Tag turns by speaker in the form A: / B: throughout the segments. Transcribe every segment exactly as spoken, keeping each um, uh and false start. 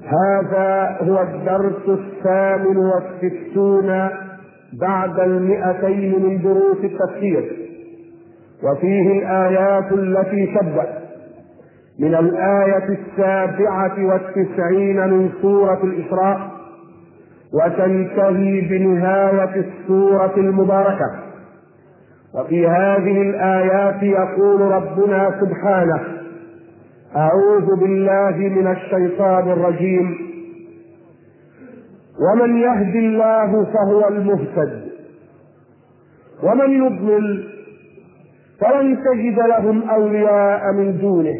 A: هذا هو الدرس الثامن والستون بعد المئتين من دروس التفسير، وفيه الآيات التي تبدأ من الآية السابعة والتسعين من سورة الإسراء وتنتهي بنهاية السورة المباركة. وفي هذه الآيات يقول ربنا سبحانه: أعوذ بالله من الشيطان الرجيم: ومن يهد الله فهو المهتد ومن يضلل فلن تجد لهم أولياء من دونه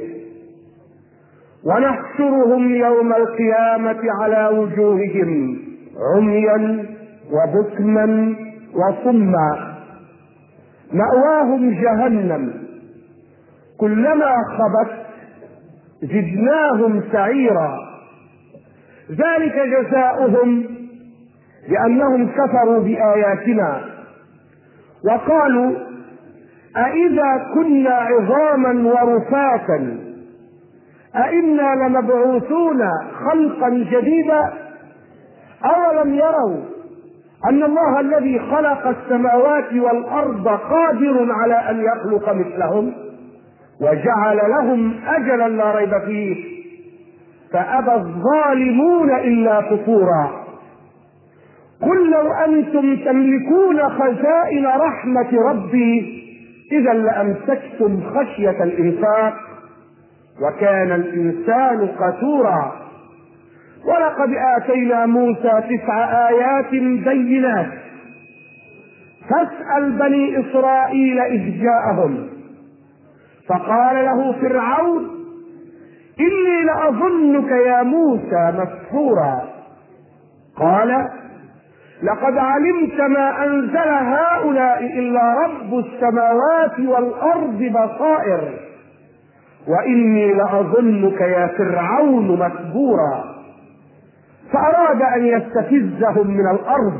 A: ونحشرهم يوم القيامة على وجوههم عميا وبكما وصما مأواهم جهنم كلما خبت زدناهم سعيرا ذلك جزاؤهم بأنهم كفروا بآياتنا وقالوا أإذا كنا عظاما ورفاتا أإنا لمبعوثون خلقا جديدا أولم يروا أن الله الذي خلق السماوات والأرض قادر على أن يخلق مثلهم وجعل لهم أجلا لا ريب فيه فأبى الظالمون إلا كفورا. قل لو أنتم تملكون خزائن رحمة ربي إذا لأمسكتم خشية الإنفاق وكان الإنسان قتورا. ولقد آتينا موسى تسع آيات بينات فاسأل بني إسرائيل إذ جاءهم فقال له فرعون إني لأظنك يا موسى مسحورا قال لقد علمت ما أنزل هؤلاء إلا رب السماوات والأرض بصائر وإني لأظنك يا فرعون مسحورا. فأراد أن يستفزهم من الأرض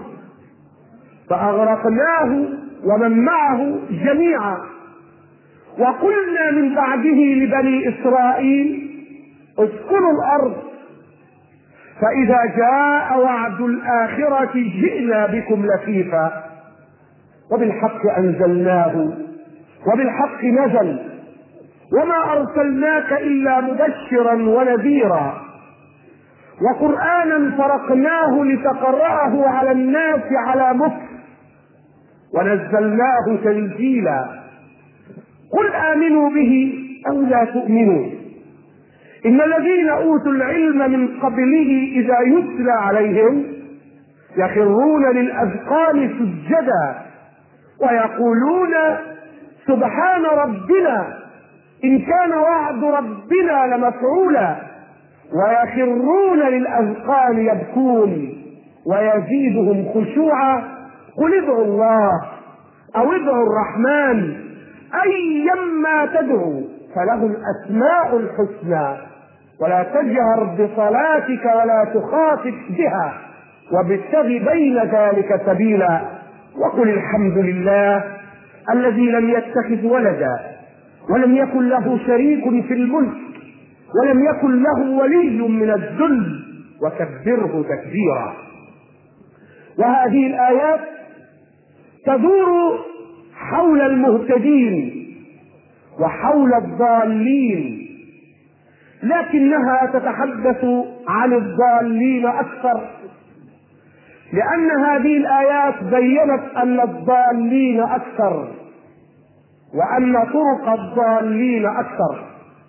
A: فأغرقناه ومن معه جميعا. وقلنا من بعده لبني إسرائيل اسكنوا الأرض فإذا جاء وعد الآخرة جئنا بكم لفيفا وبالحق أنزلناه وبالحق نزل وما أرسلناك إلا مبشرا ونذيرا وقرآنا فرقناه لتقرأه على الناس على مكث ونزلناه تنزيلا. قل آمنوا به أو لا تؤمنوا إن الذين أوتوا العلم من قبله إذا يتلى عليهم يخرون للأذقان سجدا ويقولون سبحان ربنا إن كان وعد ربنا لمفعولا ويخرون للأذقان يبكون ويزيدهم خشوعا. قل ادعوا الله أو ادعوا الرحمن أيما تدعوا فله الأسماء الحسنى ولا تجهر بصلاتك ولا تخافت بها وابتغ بين ذلك سبيلا. وقل الحمد لله الذي لم يتخذ ولدا ولم يكن له شريك في الملك ولم يكن له ولي من الذل وكبره تكبيرا. وهذه الآيات تدور حول المهتدين وحول الضالين لكنها تتحدث عن الضالين أكثر لأن هذه الآيات بيّنت أن الضالين أكثر وأن طرق الضالين أكثر.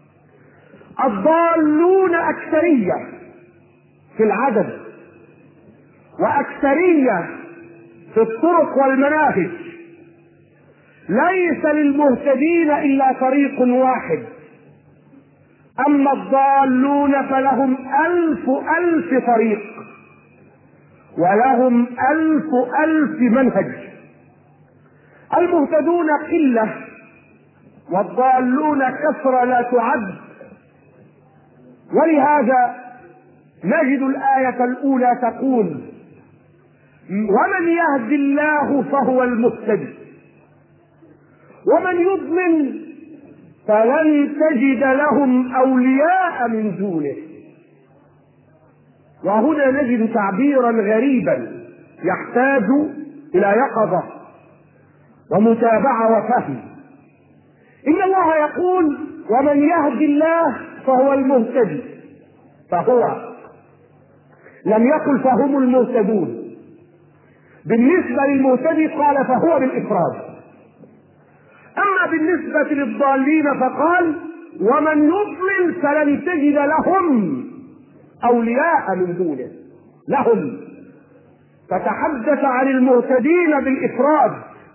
A: الضالون أكثرية في العدد وأكثرية في الطرق والمناهج. ليس للمهتدين إلا طريق واحد أما الضالون فلهم ألف ألف طريق ولهم ألف ألف منهج. المهتدون قلة والضالون كثرة لا تعد. ولهذا نجد الآية الأولى تقول ومن يهد الله فهو المهتدي ومن يضلل فلن تجد لهم أولياء من دونه. وهنا نجد تعبيرا غريبا يحتاج إلى يقظة ومتابعة وفهم. إن الله يقول: ومن يهد الله فهو المهتدي. فهو لم يقل فهم المهتدون. بالنسبة للمهتدي قال فهو بالإفراد. أما بالنسبة للضالين فقال: ومن يضلل فلن تجد لهم أولياء من دونه. لهم، فتحدث عن المهتدين بالإفراد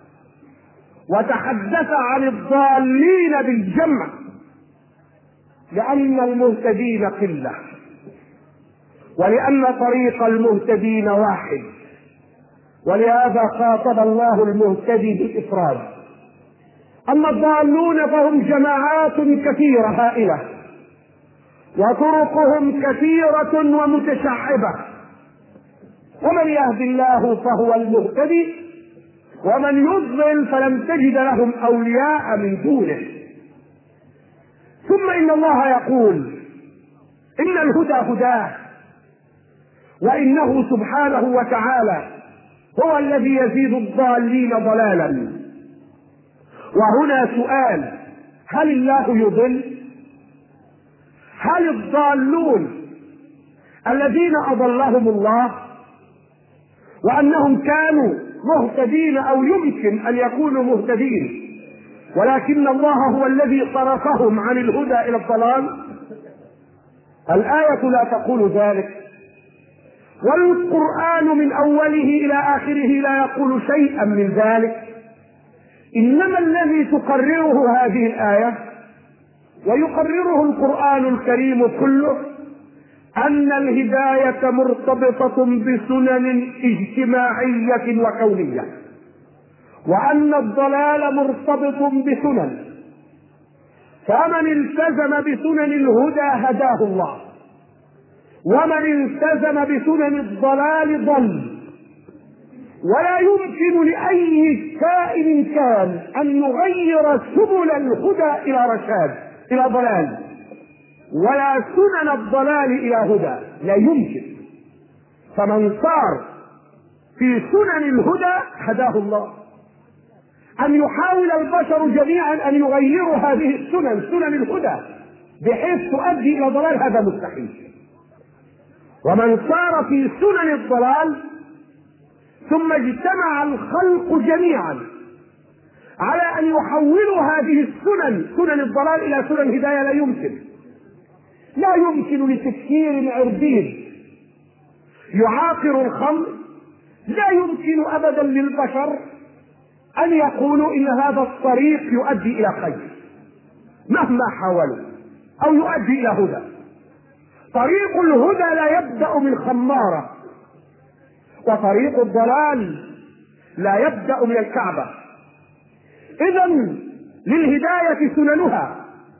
A: وتحدث عن الضالين بالجمع، لأن المهتدين قلة ولأن طريق المهتدين واحد، ولهذا خاطب الله المهتدي بالإفراد. أما الضالون فهم جماعات كثيرة هائلة وطرقهم كثيرة ومتشعبة. ومن يهد الله فهو المهتدي ومن يضلل فلن تجد لهم أولياء من دونه. ثم إن الله يقول: إن الهدى هداه، وإنه سبحانه وتعالى هو الذي يزيد الضالين ضلالا. وهنا سؤال: هل الله يضل؟ هل الضالون الذين أضلهم الله وأنهم كانوا مهتدين أو يمكن أن يكونوا مهتدين ولكن الله هو الذي صرفهم عن الهدى إلى الضلال؟ الآية لا تقول ذلك، والقرآن من أوله إلى آخره لا يقول شيئا من ذلك. إنما الذي تقرره هذه الآية ويقرره القرآن الكريم كله أن الهداية مرتبطة بسنن اجتماعية وكونية، وأن الضلال مرتبط بسنن، فمن التزم بسنن الهدى هداه الله، ومن التزم بسنن الضلال ضل. ولا يمكن لأي كائن كان أن يغير سبل الهدى إلى رشاد إلى ضلال، ولا سنن الضلال إلى هدى، لا يمكن. فمن صار في سنن الهدى هداه الله. أن يحاول البشر جميعا أن يغيروا هذه السنن سنن الهدى بحيث تؤدي إلى ضلال، هذا مستحيل. ومن صار في سنن الضلال ثم اجتمع الخلق جميعا على أن يحولوا هذه السنن سنن الضلال إلى سنن هداية، لا يمكن. لا يمكن لتفكير عربي يعاقر الخمر، لا يمكن أبدا للبشر أن يقولوا إن هذا الطريق يؤدي إلى خير مهما حاولوا أو يؤدي إلى هدى. طريق الهدى لا يبدأ من خمارة، وطريق الضلال لا يبدأ من الكعبة. إذن للهداية سننها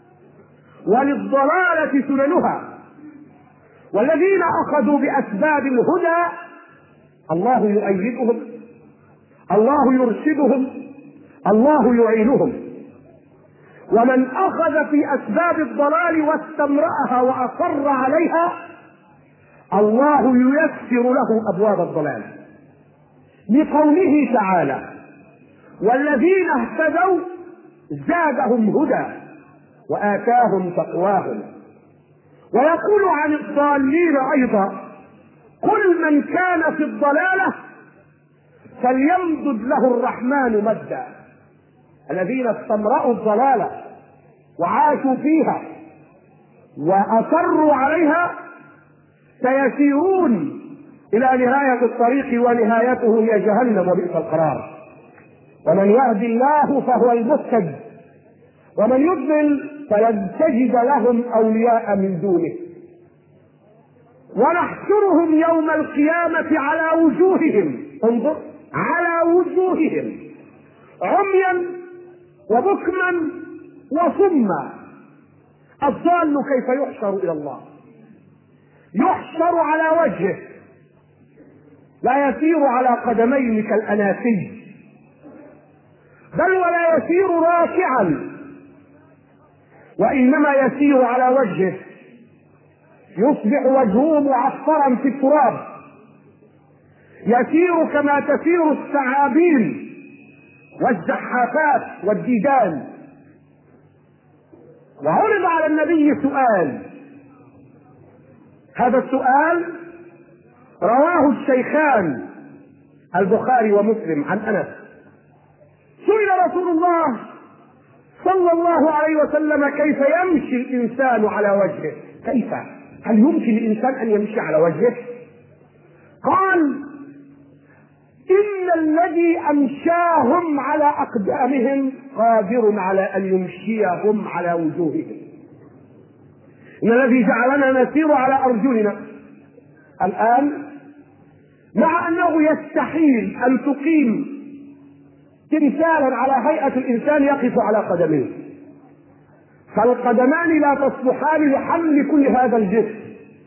A: وللضلالة سننها، والذين أخذوا بأسباب الهدى الله يؤيدهم، الله يرشدهم، الله يعينهم. ومن أخذ في أسباب الضلال واستمرأها وأصر عليها الله ييسر له أبواب الضلال، لقوله تعالى: والذين اهتدوا زادهم هدى وآتاهم تقواهم. ويقول عن الضالين أيضا: كل من كان في الضلالة فليمدد له الرحمن مدا. الذين استمرأوا الضلالة وعاشوا فيها وأصروا عليها سيسيرون إلى نهاية الطريق، ونهايته هي جهنم وبئس القرار. ومن يهد الله فهو المهتد ومن يضلل فلن تجد لهم أولياء من دونه. ونحشرهم يوم القيامة على وجوههم، انظر، على وجوههم عميا وبكما وصما. الضال كيف يحشر إلى الله؟ يحشر على وجهه، لا يسير على قدمين كالأناسي، بل ولا يسير راكعا، وإنما يسير على وجهه، يصبح وجهه معفرا في التراب، يسير كما تسير الثعابين والزحافات والديدان. وعرض على النبي سؤال، هذا السؤال رواه الشيخان البخاري ومسلم عن انس. سئل رسول الله صلى الله عليه وسلم كيف يمشي الانسان على وجهه؟ كيف؟ هل يمكن للانسان ان يمشي على وجهه؟ قال: ان الذي امشاهم على اقدامهم قادر على ان يمشيهم على وجوههم. ان الذي جعلنا نسير على ارجلنا الان، مع انه يستحيل ان تقيم تمثالا على هيئة الانسان يقف على قدميه، فالقدمان لا تصلحان لحمل كل هذا الجسم،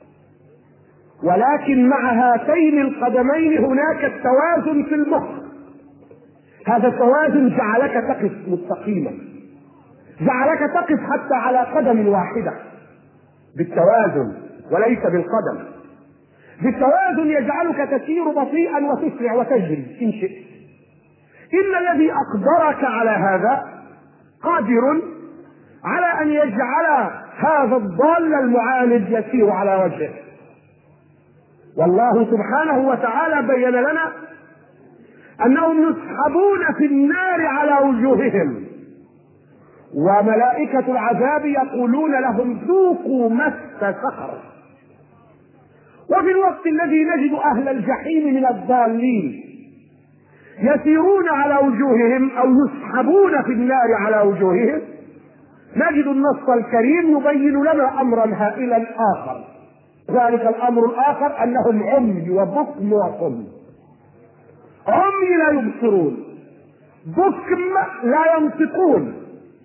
A: ولكن مع هاتين القدمين هناك التوازن في المخ. هذا التوازن جعلك تقف مستقيما، جعلك تقف حتى على قدم واحدة بالتوازن وليس بالقدم. بالتوازن يجعلك تسير بطيئا وتسرع وتجري إن شئت. إن الذي أقدرك على هذا قادر على أن يجعل هذا الضال المعاند يسير على وجهه. والله سبحانه وتعالى بين لنا أنهم يسحبون في النار على وجوههم، وملائكة العذاب يقولون لهم ذوقوا مس سقر. وفي الوقت الذي نجد أهل الجحيم من الضالين يسيرون على وجوههم أو يسحبون في النار على وجوههم، نجد النص الكريم يبين لنا أمرا هائلا آخر. ذلك الأمر الآخر أنهم عمي وبكم وصم. عمي لا يبصرون، بكم لا ينطقون،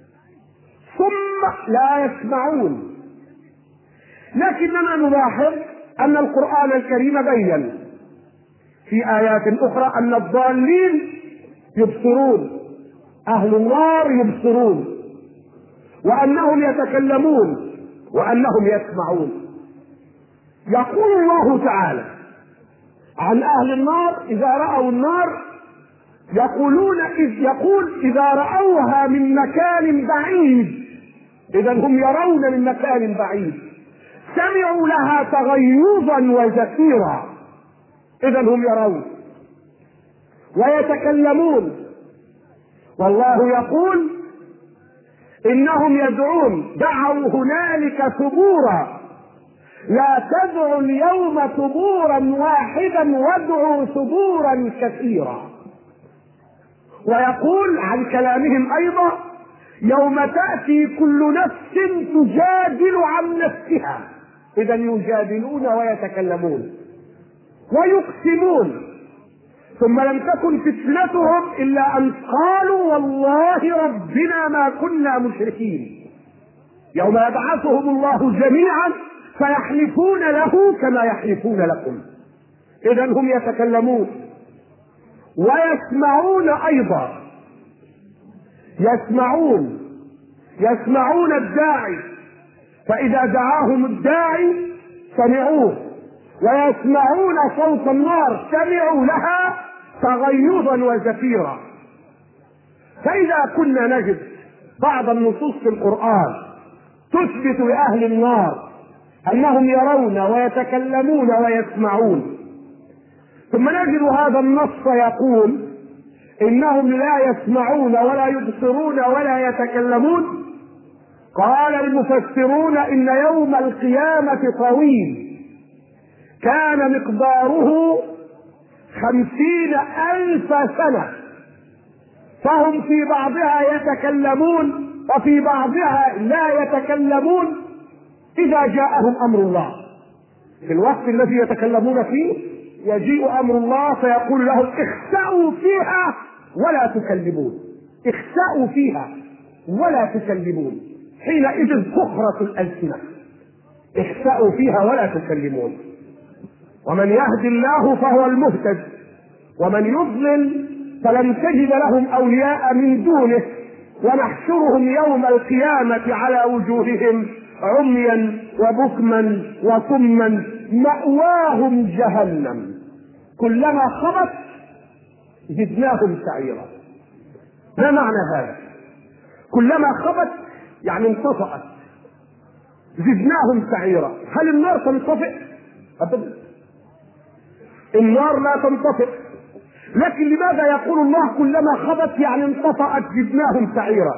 A: صم لا يسمعون. لكننا نلاحظ أن القرآن الكريم بين في آيات أخرى أن الضالين يبصرون، أهل النار يبصرون، وأنهم يتكلمون وأنهم يسمعون. يقول الله تعالى عن أهل النار إذا رأوا النار يقولون إذ يقول إذا رأوها من مكان بعيد، إذا هم يرون من مكان بعيد، سمعوا لها تغيظا وزفيرا، إذا هم يرون ويتكلمون. والله يقول إنهم يدعون دعوا هنالك ثبورا، لا تدعوا اليوم ثبورا واحدا وادعوا ثبورا كثيرا. ويقول عن كلامهم أيضا يوم تأتي كل نفس تجادل عن نفسها، إذا يجادلون ويتكلمون ويقسمون. ثم لم تكن فتنتهم إلا أن قالوا والله ربنا ما كنا مشركين. يوم يبعثهم الله جميعا فيحلفون له كما يحلفون لكم، إذا هم يتكلمون ويسمعون أيضا، يسمعون يسمعون الداعي، فإذا دعاهم الداعي سمعوه، ويسمعون صوت النار سمعوا لها تغيظا وزفيرا. فإذا كنا نجد بعض النصوص في القرآن تثبت لأهل النار أنهم يرون ويتكلمون ويسمعون، ثم نجد هذا النص يقول إنهم لا يسمعون ولا يبصرون ولا يتكلمون، قال المفسرون إن يوم القيامة طويل كان مقداره خمسين ألف سنة، فهم في بعضها يتكلمون وفي بعضها لا يتكلمون إذا جاءهم أمر الله. في الوقت الذي يتكلمون فيه يجيء أمر الله فيقول لهم اخسأوا فيها ولا تكلمون، اخسأوا فيها ولا تكلمون، حينئذ تخرس الألسنة، اخسأوا فيها ولا تكلمون. ومن يهد الله فهو المهتد، ومن يضلل فلن تجد لهم أولياء من دونه، ونحشرهم يوم القيامة على وجوههم عميا وبكما وصما مأواهم جهنم كلما خبت زدناهم سعيرا. ما معنى هذا؟ كلما خبت يعني انطفأت، زدناهم سعيرا. هل النار تنطفئ؟ أبدا، النار لا تنطفئ، لكن لماذا يقول الله كلما خبت يعني انطفأت زدناهم سعيرا؟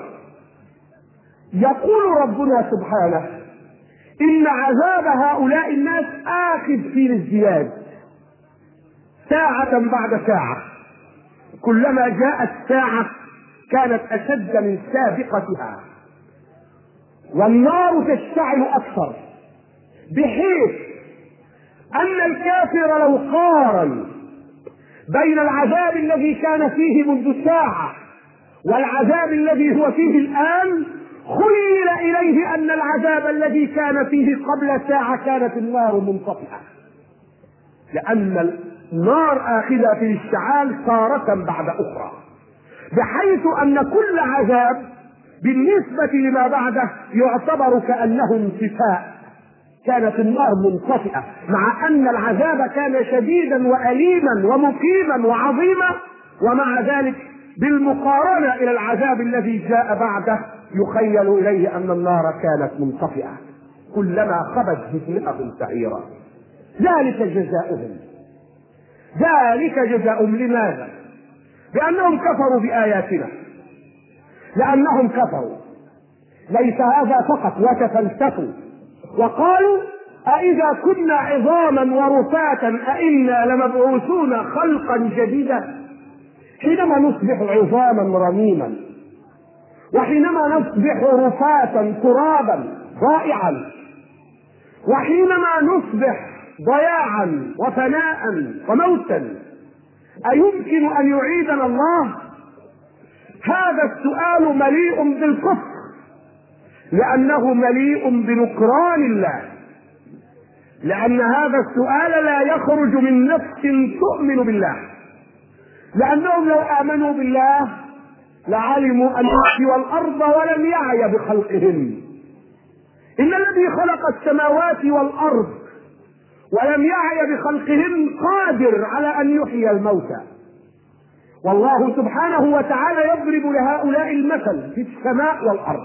A: يقول ربنا سبحانه إن عذاب هؤلاء الناس آخذ في الازدياد ساعة بعد ساعة، كلما جاءت ساعة كانت أشد من سابقتها، والنار تشتعل أكثر، بحيث أن الكافر لو قارن بين العذاب الذي كان فيه منذ ساعة والعذاب الذي هو فيه الآن خيل إليه أن العذاب الذي كان فيه قبل ساعة كانت النار منطفئة، لأن النار آخذة في الاشتعال تارة بعد أخرى، بحيث أن كل عذاب بالنسبة لما بعده يعتبر كأنه انطفاء. كانت النار منطفئة مع أن العذاب كان شديدا وأليما ومقيما وعظيما، ومع ذلك بالمقارنة إلى العذاب الذي جاء بعده يخيل إليه أن النار كانت منطفئة. كلما خبت زدناهم سعيرا. ذلك جزاؤهم، ذلك جزاؤهم. لماذا؟ لأنهم كفروا بآياتنا، لأنهم كفروا. ليس هذا فقط، وتفلسفوا وقالوا أإذا كنا عظاما ورفاتا أإنا لمبعوثون خلقا جديدا. حينما نصبح عظاما رميما، وحينما نصبح رفاتا ترابا ضائعا، وحينما نصبح ضياعا وفناء وموتا، أيمكن أن يعيدنا الله؟ هذا السؤال مليء بالكفر، لأنه مليء بنكران الله، لأن هذا السؤال لا يخرج من نفس تؤمن بالله، لأنهم لو آمنوا بالله لعلموا أن يحيي والأرض ولم يعي بخلقهن. إن الذي خلق السماوات والأرض ولم يعي بخلقهن قادر على أن يحيي الموتى. والله سبحانه وتعالى يضرب لهؤلاء المثل في السماء والأرض.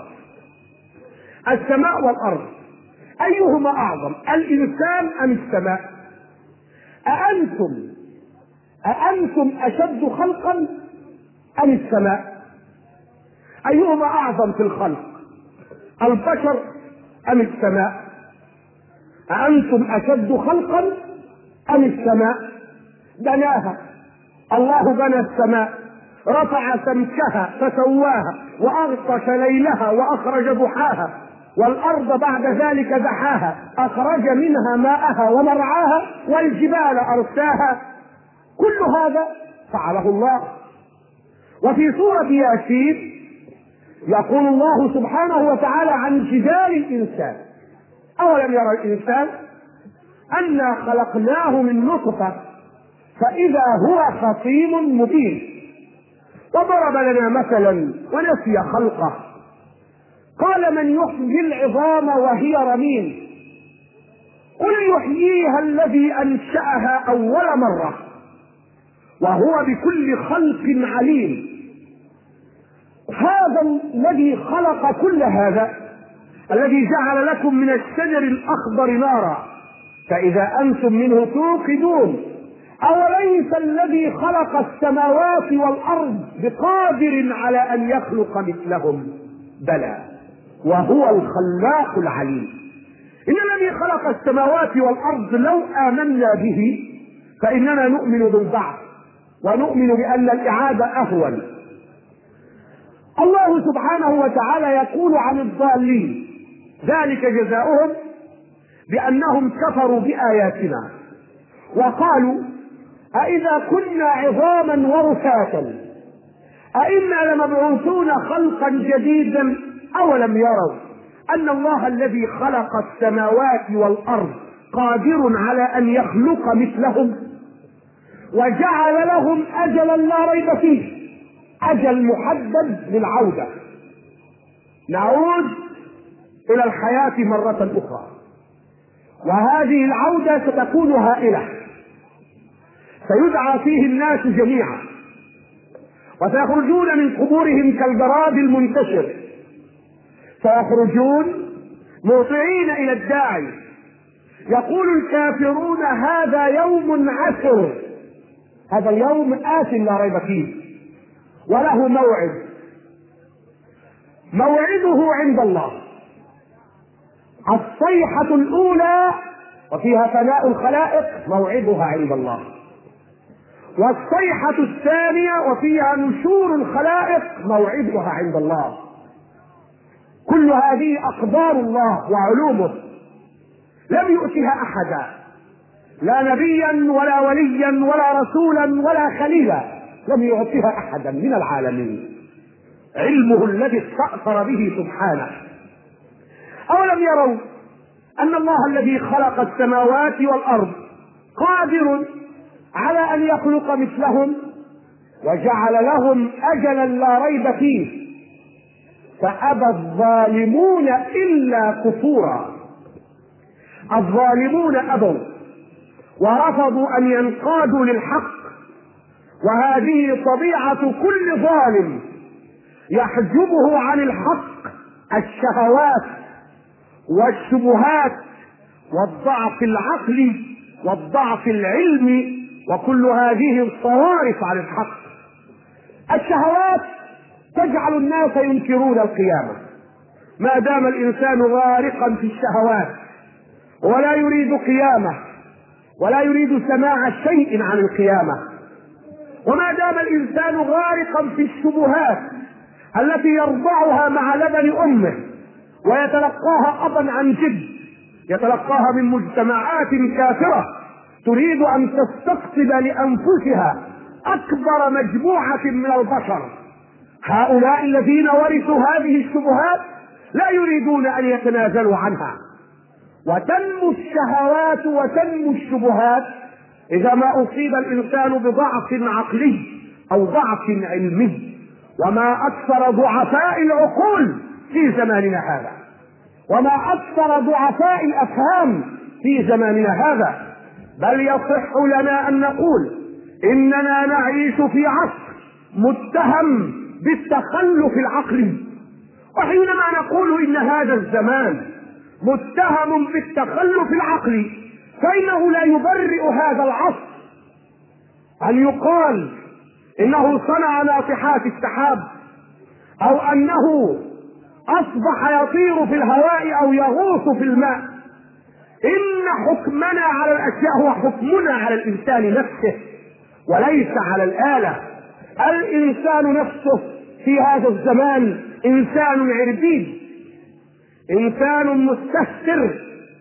A: السماء والأرض أيهما أعظم، الإنسان أم السماء؟ أأنتم أأنتم أشد خلقا أم السماء؟ أيهما أعظم في الخلق، البشر أم السماء؟ أأنتم أشد خلقا أم السماء؟ بناها الله، بنى السماء، رفع سمكها فسواها وأغطش ليلها وأخرج ضحاها، والأرض بعد ذلك دحاها أخرج منها ماءها ومرعاها، والجبال أرساها. كل هذا فعله الله. وفي سورة ياسين يقول الله سبحانه وتعالى عن جدال الإنسان: أولم يرى الإنسان أنا خلقناه من نطفة فإذا هو خصيم مبين. وضرب لنا مثلا ونسي خلقه، قال: من يحيي العظام وهي رميم؟ قل يحييها الذي أنشأها أول مرة وهو بكل خلق عليم. هذا الذي خلق كل هذا، الذي جعل لكم من الشجر الأخضر نارا فإذا أنتم منه توقدون، أوليس الذي خلق السماوات والأرض بقادر على أن يخلق مثلهم؟ بلى وهو الخلاق العليم. إن الذي خلق السماوات والأرض لو آمنا به فإننا نؤمن بالبعث ونؤمن بأن الإعادة أهون. الله سبحانه وتعالى يقول عن الضالين: ذلك جزاؤهم بأنهم كفروا بآياتنا وقالوا أإذا كنا عظاما ورفاتا أإنا لمبعوثون خلقا جديدا أولم يروا أن الله الذي خلق السماوات والأرض قادر على أن يخلق مثلهم وجعل لهم أجلا لا ريب فيه، أجل محدد للعودة، نعود إلى الحياة مرة أخرى. وهذه العودة ستكون هائلة، سيدعى فيه الناس جميعا وسيخرجون من قبورهم كالجراد المنتشر، سيخرجون مطيعين إلى الداعي. يقول الكافرون هذا يوم عسر، هذا اليوم آت لا ريب فيه، وله موعد، موعده عند الله. الصيحة الأولى وفيها فناء الخلائق موعدها عند الله، والصيحة الثانية وفيها نشور الخلائق موعدها عند الله. كل هذه أقدار الله وعلومه لم يؤتها أحدا، لا نبيا ولا وليا ولا رسولا ولا خليلا، لم يؤتها أحدا من العالمين، علمه الذي استأثر به سبحانه. أولم يروا أن الله الذي خلق السماوات والأرض قادر على أن يخلق مثلهم وجعل لهم أجلا لا ريب فيه، فأبى الظالمون إلا كفورا. الظالمون أبوا ورفضوا أن ينقادوا للحق، وهذه طبيعة كل ظالم يحجبه عن الحق الشهوات والشبهات والضعف العقلي والضعف العلمي وكل هذه الصوارف عن الحق. الشهوات تجعل الناس ينكرون القيامة، ما دام الإنسان غارقا في الشهوات ولا يريد قيامة ولا يريد سماع شيء عن القيامة، وما دام الإنسان غارقا في الشبهات التي يرضعها مع لبن أمه ويتلقاها أبا عن جد، يتلقاها من مجتمعات كافرة تريد أن تستقطب لأنفسها أكبر مجموعة من البشر. هؤلاء الذين ورثوا هذه الشبهات لا يريدون أن يتنازلوا عنها، وتنمو الشهوات وتنمو الشبهات إذا ما أصيب الإنسان بضعف عقلي أو ضعف علمي. وما أكثر ضعفاء العقول في زماننا هذا، وما أكثر ضعفاء الأفهام في زماننا هذا. بل يصح لنا أن نقول إننا نعيش في عصر متهم بالتخلف العقلي، وحينما نقول إن هذا الزمان متهم بالتخلف العقلي فإنه لا يبرئ هذا العصر أن يقال إنه صنع ناطحات السحاب، أو أنه أصبح يطير في الهواء أو يغوص في الماء. إن حكمنا على الأشياء هو حكمنا على الإنسان نفسه وليس على الآلة. الإنسان نفسه في هذا الزمان إنسان عربي، إنسان مستهتر،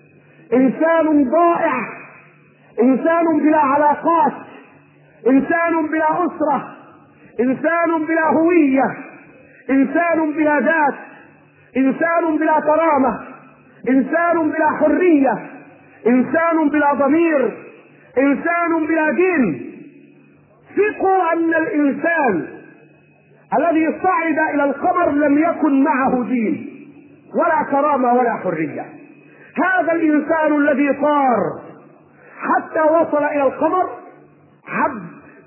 A: إنسان ضائع، إنسان بلا علاقات، إنسان بلا أسرة، إنسان بلا هوية، إنسان بلا ذات، إنسان بلا كرامة، إنسان بلا حرية، إنسان بلا ضمير، إنسان بلا دين. ثقوا أن الإنسان الذي صعد إلى القمر لم يكن معه دين ولا كرامة ولا حرية. هذا الإنسان الذي طار حتى وصل إلى القمر عبد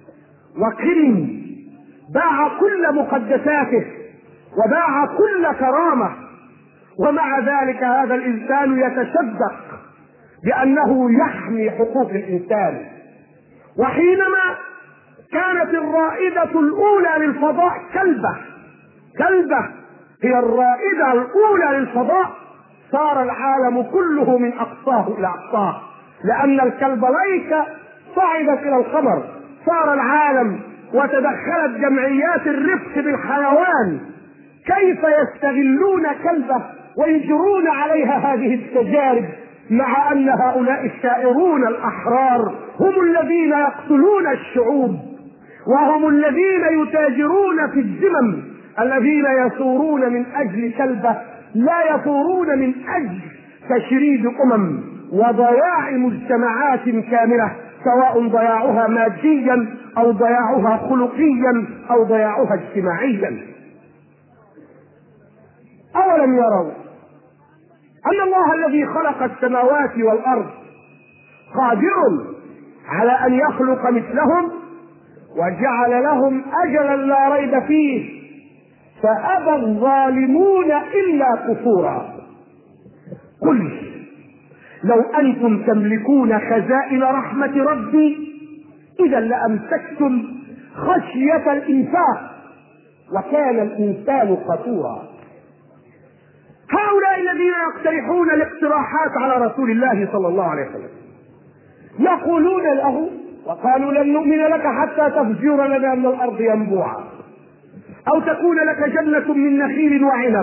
A: وكريم، باع كل مقدساته وباع كل كرامة، ومع ذلك هذا الإنسان يتشدق بأنه يحمي حقوق الإنسان. وحينما كانت الرائدة الأولى للفضاء كلبة، كلبة هي الرائدة الأولى للفضاء، صار العالم كله من أقصاه إلى أقصاه، لأن الكلب ليس صعدت إلى القمر، صار العالم وتدخلت جمعيات الرفق بالحيوان كيف يستغلون كلبة ويجرون عليها هذه التجارب، مع أن هؤلاء الشائرون الأحرار هم الذين يقتلون الشعوب، وهم الذين يتاجرون في الذمم، الذين يثورون من أجل كلبة، لا يثورون من أجل تشريد أمم وضياع مجتمعات كاملة، سواء ضياعها ماديا أو ضياعها خلقيا أو ضياعها اجتماعيا. أولم يروا أن الله الذي خلق السماوات والأرض قادر على أن يخلق مثلهم وجعل لهم أجلا لا ريب فيه، فأبى الظالمون إلا كفورا. قل لو أنتم تملكون خزائن رحمة ربي إذا لأمسكتم خشية الإنفاق وكان الإنسان قتورا. هؤلاء الذين يقترحون الاقتراحات على رسول الله صلى الله عليه وسلم يقولون له وقالوا لن نؤمن لك حتى تفجر لنا من الأرض ينبوعا، أو تكون لك جنة من نخيل وعنب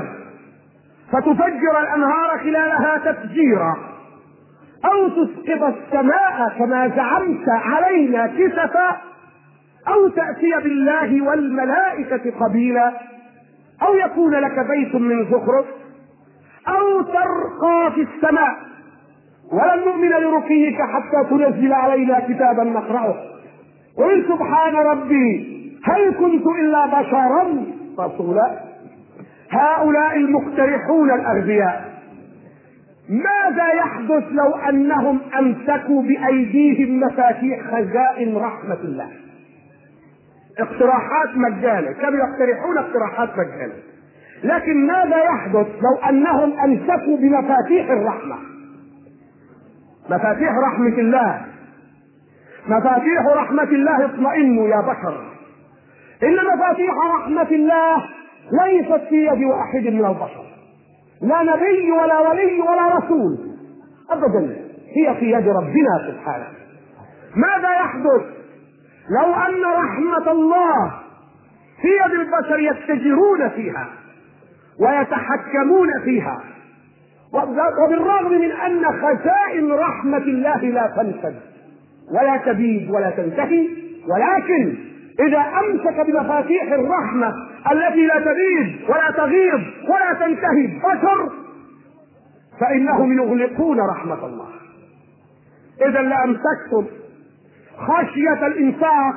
A: فتفجر الأنهار خلالها تفجيرا، أو تسقط السماء كما زعمت علينا كسفا، أو تأتي بالله والملائكة قبيلا، أو يكون لك بيت من زخرف، أو ترقى في السماء ولن نؤمن لرقيك حتى تنزل علينا كتابا نقرأه، قل سبحان ربي هل كنت إلا بشرا رسولا. هؤلاء المقترحون الأغبياء ماذا يحدث لو أنهم أمسكوا بأيديهم مفاتيح خزائن رحمة الله؟ اقتراحات مجانا، كانوا يقترحون اقتراحات مجانا، لكن ماذا يحدث لو أنهم أمسكوا بمفاتيح الرحمة؟ مفاتيح رحمة الله، مفاتيح رحمة الله اطمئنوا يا بشر، إن مفاتيح رحمة الله ليست في يد واحد من البشر، لا نبي ولا ولي ولا رسول أبدا، هي في يد ربنا سبحانه. ماذا يحدث لو أن رحمة الله في يد البشر يتجرون فيها ويتحكمون فيها، وبالرغم من أن خزائن رحمة الله لا تنفد ولا تبيد ولا تنتهي، ولكن إذا أمسك بمفاتيح الرحمة التي لا تبيد ولا تغيض ولا تنتهي بشر فإنهم يغلقون رحمة الله. إذا لأمسكتم خشية الإنفاق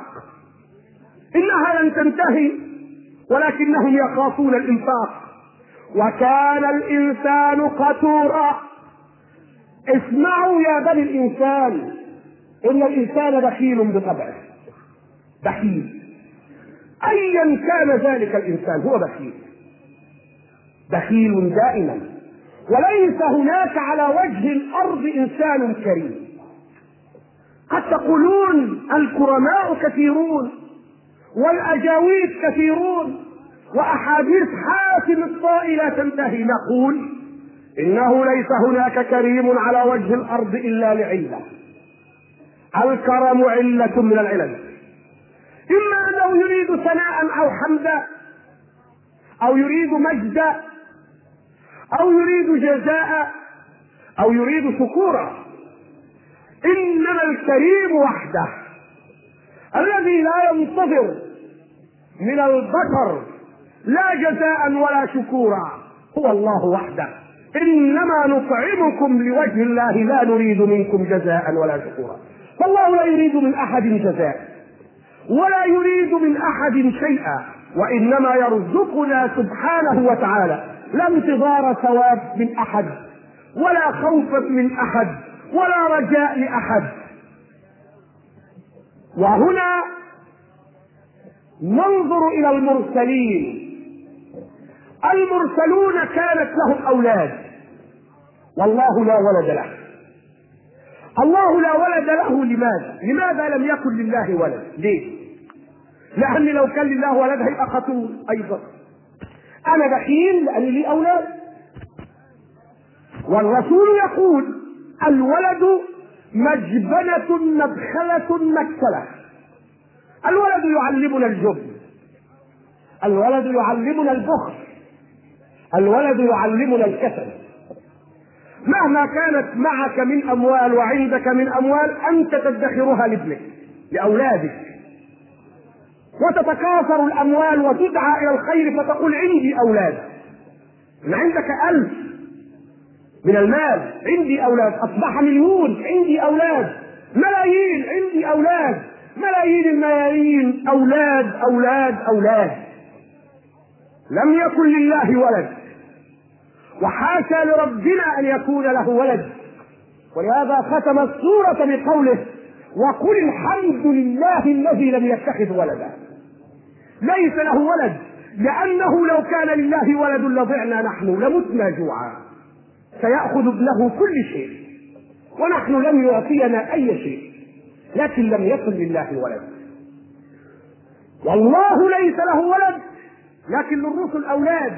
A: إنها لن تنتهي، ولكنهم يخافون الإنفاق، وكان الإنسان قتورا. اسمعوا يا بني الإنسان، إن الإنسان بخيل بطبعه، بخيل أيا كان ذلك الإنسان هو بخيل، بخيل دائما، وليس هناك على وجه الأرض إنسان كريم. قد تقولون الكرماء كثيرون والأجاويد كثيرون وأحاديث حاتم الطائي لا تنتهي، نقول إنه ليس هناك كريم على وجه الأرض إلا لعلة، الكرم علة من العلل، إما أنه يريد ثناء أو حمدا أو يريد مجدا أو يريد جزاء أو يريد شكورا، إنما الكريم وحده الذي لا ينتظر من البشر لا جزاء ولا شكورا هو الله وحده. إنما نطعمكم لوجه الله لا نريد منكم جزاء ولا شكورا. فالله لا يريد من أحد جزاء ولا يريد من أحد شيئا، وإنما يرزقنا سبحانه وتعالى لا انتظار ثواب من أحد ولا خوف من أحد ولا رجاء لأحد. وهنا ننظر إلى المرسلين. المرسلون كانت لهم أولاد والله لا ولد له. الله لا ولد له، لماذا؟ لماذا لم يكن لله ولد؟ ليه؟ لأن لو كان لله ولد هيبقى خطور أيضا. أنا بخيل لأن لي أولاد، والرسول يقول الولد مجبنة مدخلة مكسلة. الولد يعلمنا الجبن، الولد يعلمنا البخل، الولد يعلمنا الكسل. مهما كانت معك من أموال وعندك من أموال أنت تدخرها لابنك لأولادك، وتتكاثر الأموال وتدعى إلى الخير فتقول عندي أولاد. إن عندك ألف من المال عندي أولاد، أصبح مليون عندي أولاد، ملايين عندي أولاد، ملايين الملايين أولاد أولاد أولاد. لم يكن لله ولد، وحاشا لربنا أن يكون له ولد. ولهذا ختم السورة بقوله: وقل الحمد لله الذي لم يتخذ ولدا. ليس له ولد، لأنه لو كان لله ولد لضعنا نحن لمتنا جوعا. سيأخذ ابنه كل شيء ونحن لم يعطينا أي شيء، لكن لم يكن لله ولد. والله ليس له ولد، لكن للرسل أولاد.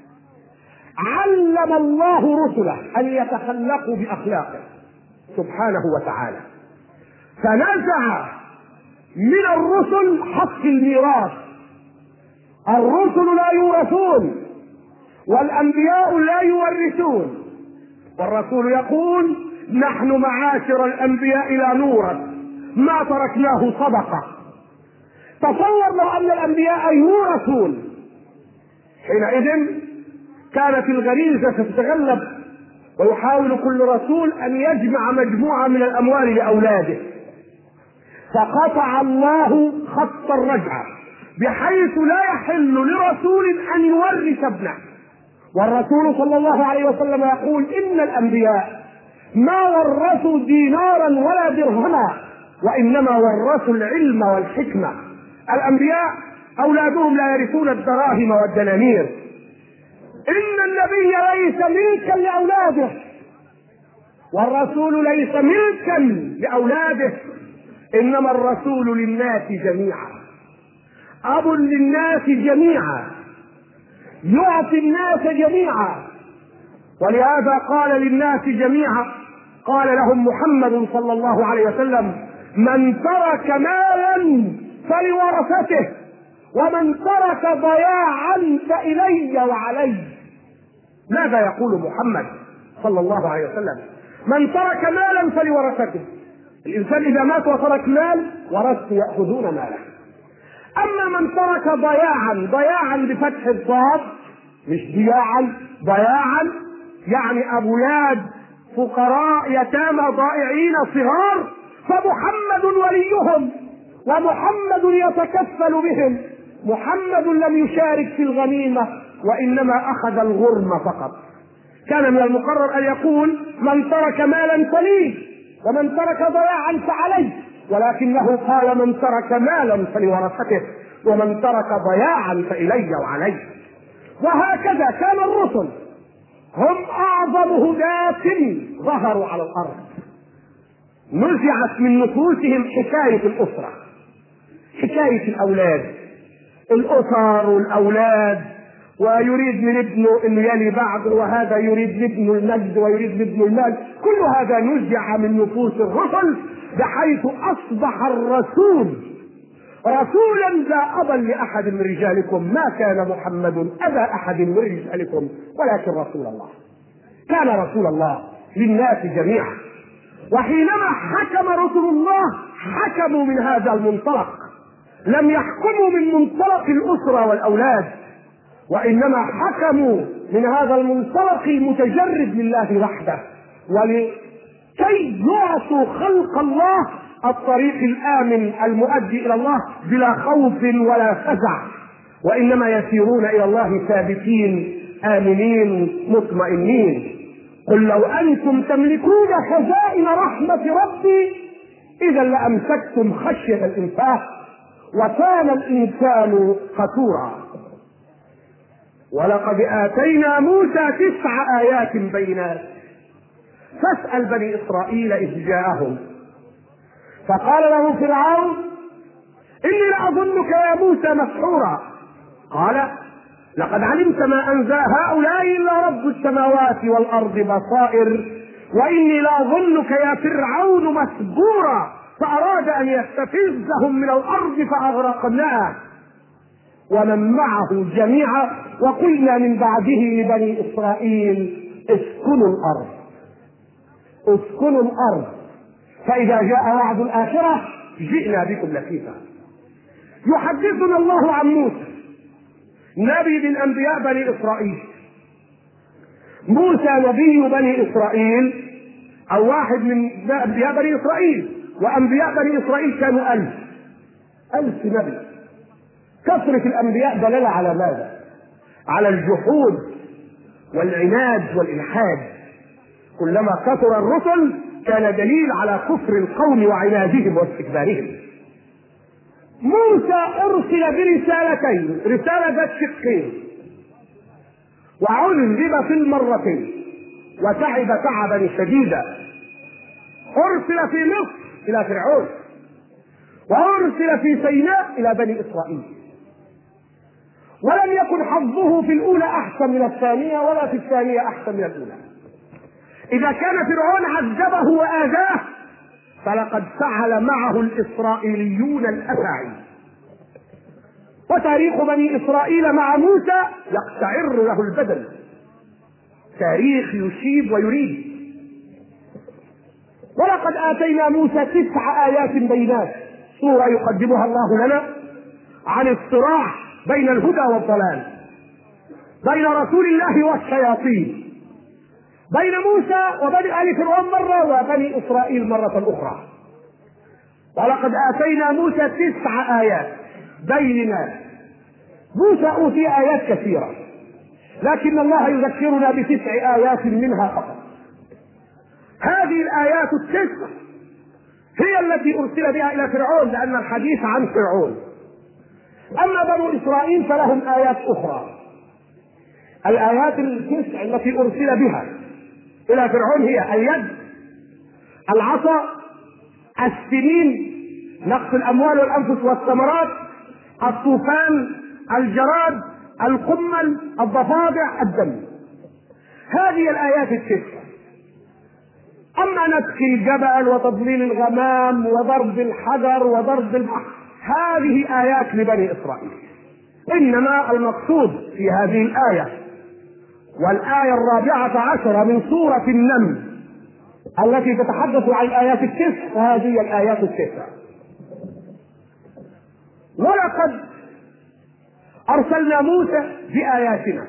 A: علم الله رسله أن يتخلقوا بأخلاقه سبحانه وتعالى، فنزع من الرسل حق الميراث. الرسل لا يورثون والأنبياء لا يورثون، والرسول يقول: نحن معاشر الأنبياء لا نورث ما تركناه صدقة. تصور لو أن الأنبياء يورثون، حينئذ كانت الغريزة تتغلب، ويحاول كل رسول أن يجمع مجموعة من الأموال لأولاده. فقطع الله خط الرجعة بحيث لا يحل لرسول أن يورث ابنه. والرسول صلى الله عليه وسلم يقول: إن الأنبياء ما ورثوا دينارا ولا درهما، وإنما ورثوا العلم والحكمة. الأنبياء أولادهم لا يرثون الدراهم والدنانير. إن النبي ليس ملكا لأولاده، والرسول ليس ملكا لأولاده، إنما الرسول للناس جميعا، أب للناس جميعا، يعطي الناس جميعا. ولهذا قال للناس جميعا، قال لهم محمد صلى الله عليه وسلم: من ترك مالا فلورثته، ومن ترك ضياعا فإلي وعلي. ماذا يقول محمد صلى الله عليه وسلم؟ من ترك مالا فلورثته. الإنسان إذا مات وترك مال ورثته يأخذون ماله. أما من ترك ضياعا، ضياعا بفتح الضاد مش ضياعا، ضياعا يعني أولاد فقراء يتامى ضائعين صغار، فمحمد وليهم ومحمد يتكفل بهم. محمد لم يشارك في الغنيمة وإنما أخذ الغرم فقط. كان من المقرر أن يقول: من ترك مالا فليه، ومن ترك ضياعا فعليه، ولكنه قال: من ترك مالا فلورثته، ومن ترك ضياعا فإلي وعلي. وهكذا كان الرسل هم أعظم هداة ظهروا على الأرض. نزعت من نفوسهم حكاية الأسرة، حكاية الأولاد، الأسر والأولاد، ويريد من ابنه انه يلي بعض، وهذا يريد لابنه المجد ويريد لابنه المال. كل هذا نزع من نفوس الرسل، بحيث اصبح الرسول رسولا لا ابا لاحد من رجالكم، ما كان محمد ابا احد من رجالكم ولكن رسول الله. كان رسول الله للناس جميعا. وحينما حكم رسل الله حكموا من هذا المنطلق، لم يحكموا من منطلق الاسره والاولاد، وإنما حكموا من هذا المنطلق المتجرد لله وحده، ولكي يعطوا خلق الله الطريق الآمن المؤدي إلى الله بلا خوف ولا فزع، وإنما يسيرون إلى الله ثابتين آمنين مطمئنين. قل لو أنتم تملكون خزائن رحمة ربي إذا لأمسكتم خشية الإنفاق، وكان الإنسان قتورا. ولقد آتينا موسى تسع آيات بينات، فاسأل بني إسرائيل إذ جاءهم فقال له فرعون: إني لأظنك يا موسى مسحورا. قال: لقد علمت ما أنزل هؤلاء إلا رب السماوات والأرض بصائر، وإني لأظنك يا فرعون مسبورا. فأراد أن يستفزهم من الأرض فأغرقناه ومن معه جميعا. وقلنا من بعده لبني إسرائيل: اسكنوا الأرض، اسكنوا الأرض، فإذا جاء وعد الآخرة جئنا بكم لفيفا. يحدثنا الله عن موسى نبي من أنبياء بني إسرائيل. موسى نبي بني إسرائيل، أو واحد من أنبياء بني إسرائيل، وأنبياء بني إسرائيل كانوا ألف ألف نبي. كثرة الأنبياء دلالة على ماذا؟ على الجحود والعناد والإلحاد. كلما كثر الرسل كان دليل على كفر القوم وعنادهم واستكبارهم. موسى أرسل برسالتين، رسالة ذات شقين، وعذب في المرتين وتعب تعبا شديدا. أرسل في مصر إلى فرعون، وأرسل في سيناء إلى بني إسرائيل، ولم يكن حظه في الأولى أحسن من الثانية ولا في الثانية أحسن من الأولى. إذا كان فرعون عذبه وآذاه فلقد فعل معه الإسرائيليون الأفاعي. وتاريخ بني إسرائيل مع موسى يقشعر له البدن، تاريخ يشيب ويريد. ولقد آتينا موسى تسع آيات بينات، سورة يقدمها الله لنا عن الصراع بين الهدى والضلال، بين رسول الله والشياطين، بين موسى وبني آل فرعون مرة وبني إسرائيل مرة أخرى. ولقد آتينا موسى تسع آيات بينات. موسى أوتي آيات كثيرة، لكن الله يذكرنا بتسع آيات منها فقط. هذه الآيات التسع هي التي أرسل بها إلى فرعون، لأن الحديث عن فرعون. أما بنو إسرائيل فلهم آيات أخرى. الآيات التسع التي أرسل بها إلى فرعون هي اليد، العصا، السنين، نقص الأموال والأنفس والثمرات، الطوفان، الجراد، القمل، الضفادع، الدم. هذه الآيات التسع. أما نسك الجبل وتضليل الغمام وضرب الحجر وضرب البحر هذه آيات لبني إسرائيل. إنما المقصود في هذه الآية والآية الرابعة عشرة من سورة النمل التي تتحدث عن الآيات التسع، هذه الآيات التسع. ولقد أرسلنا موسى بآياتنا،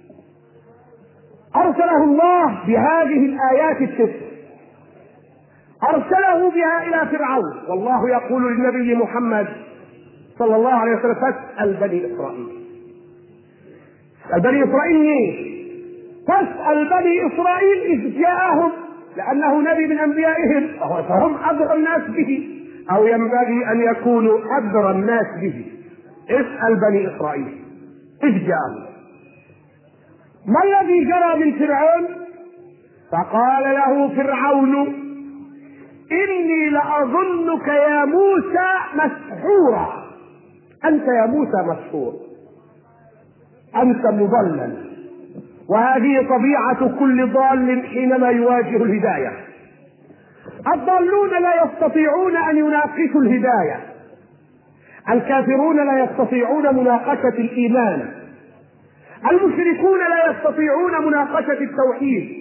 A: أرسله الله بهذه الآيات التسع، أرسله بها إلى فرعون. والله يقول للنبي محمد صلى الله عليه وسلم: فاسأل بني إسرائيل. اسأل بني إسرائيل ليه؟ فاسأل بني إسرائيل إذ جاءهم، لأنه نبي من أنبيائهم فهم أدرى الناس به، أو ينبغي أن يكونوا أدرى الناس به. اسأل بني إسرائيل إذ جاءهم. ما الذي جرى من فرعون؟ فقال له فرعون: إني لأظنك يا موسى مسحورا. أنت يا موسى مسحور، أنت مضلل. وهذه طبيعة كل ضال حينما يواجه الهداية. الضالون لا يستطيعون أن يناقشوا الهداية، الكافرون لا يستطيعون مناقشة الإيمان، المشركون لا يستطيعون مناقشة التوحيد،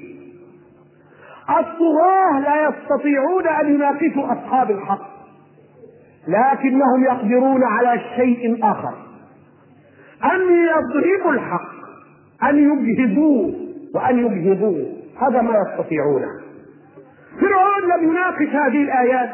A: الطغاة لا يستطيعون أن يناقشوا أصحاب الحق، لكنهم يقدرون على شيء آخر: أن يضربوا الحق، أن يجهضوه وأن يجهضوه. هذا ما يستطيعونه. فرعون لم يناقش هذه الآيات،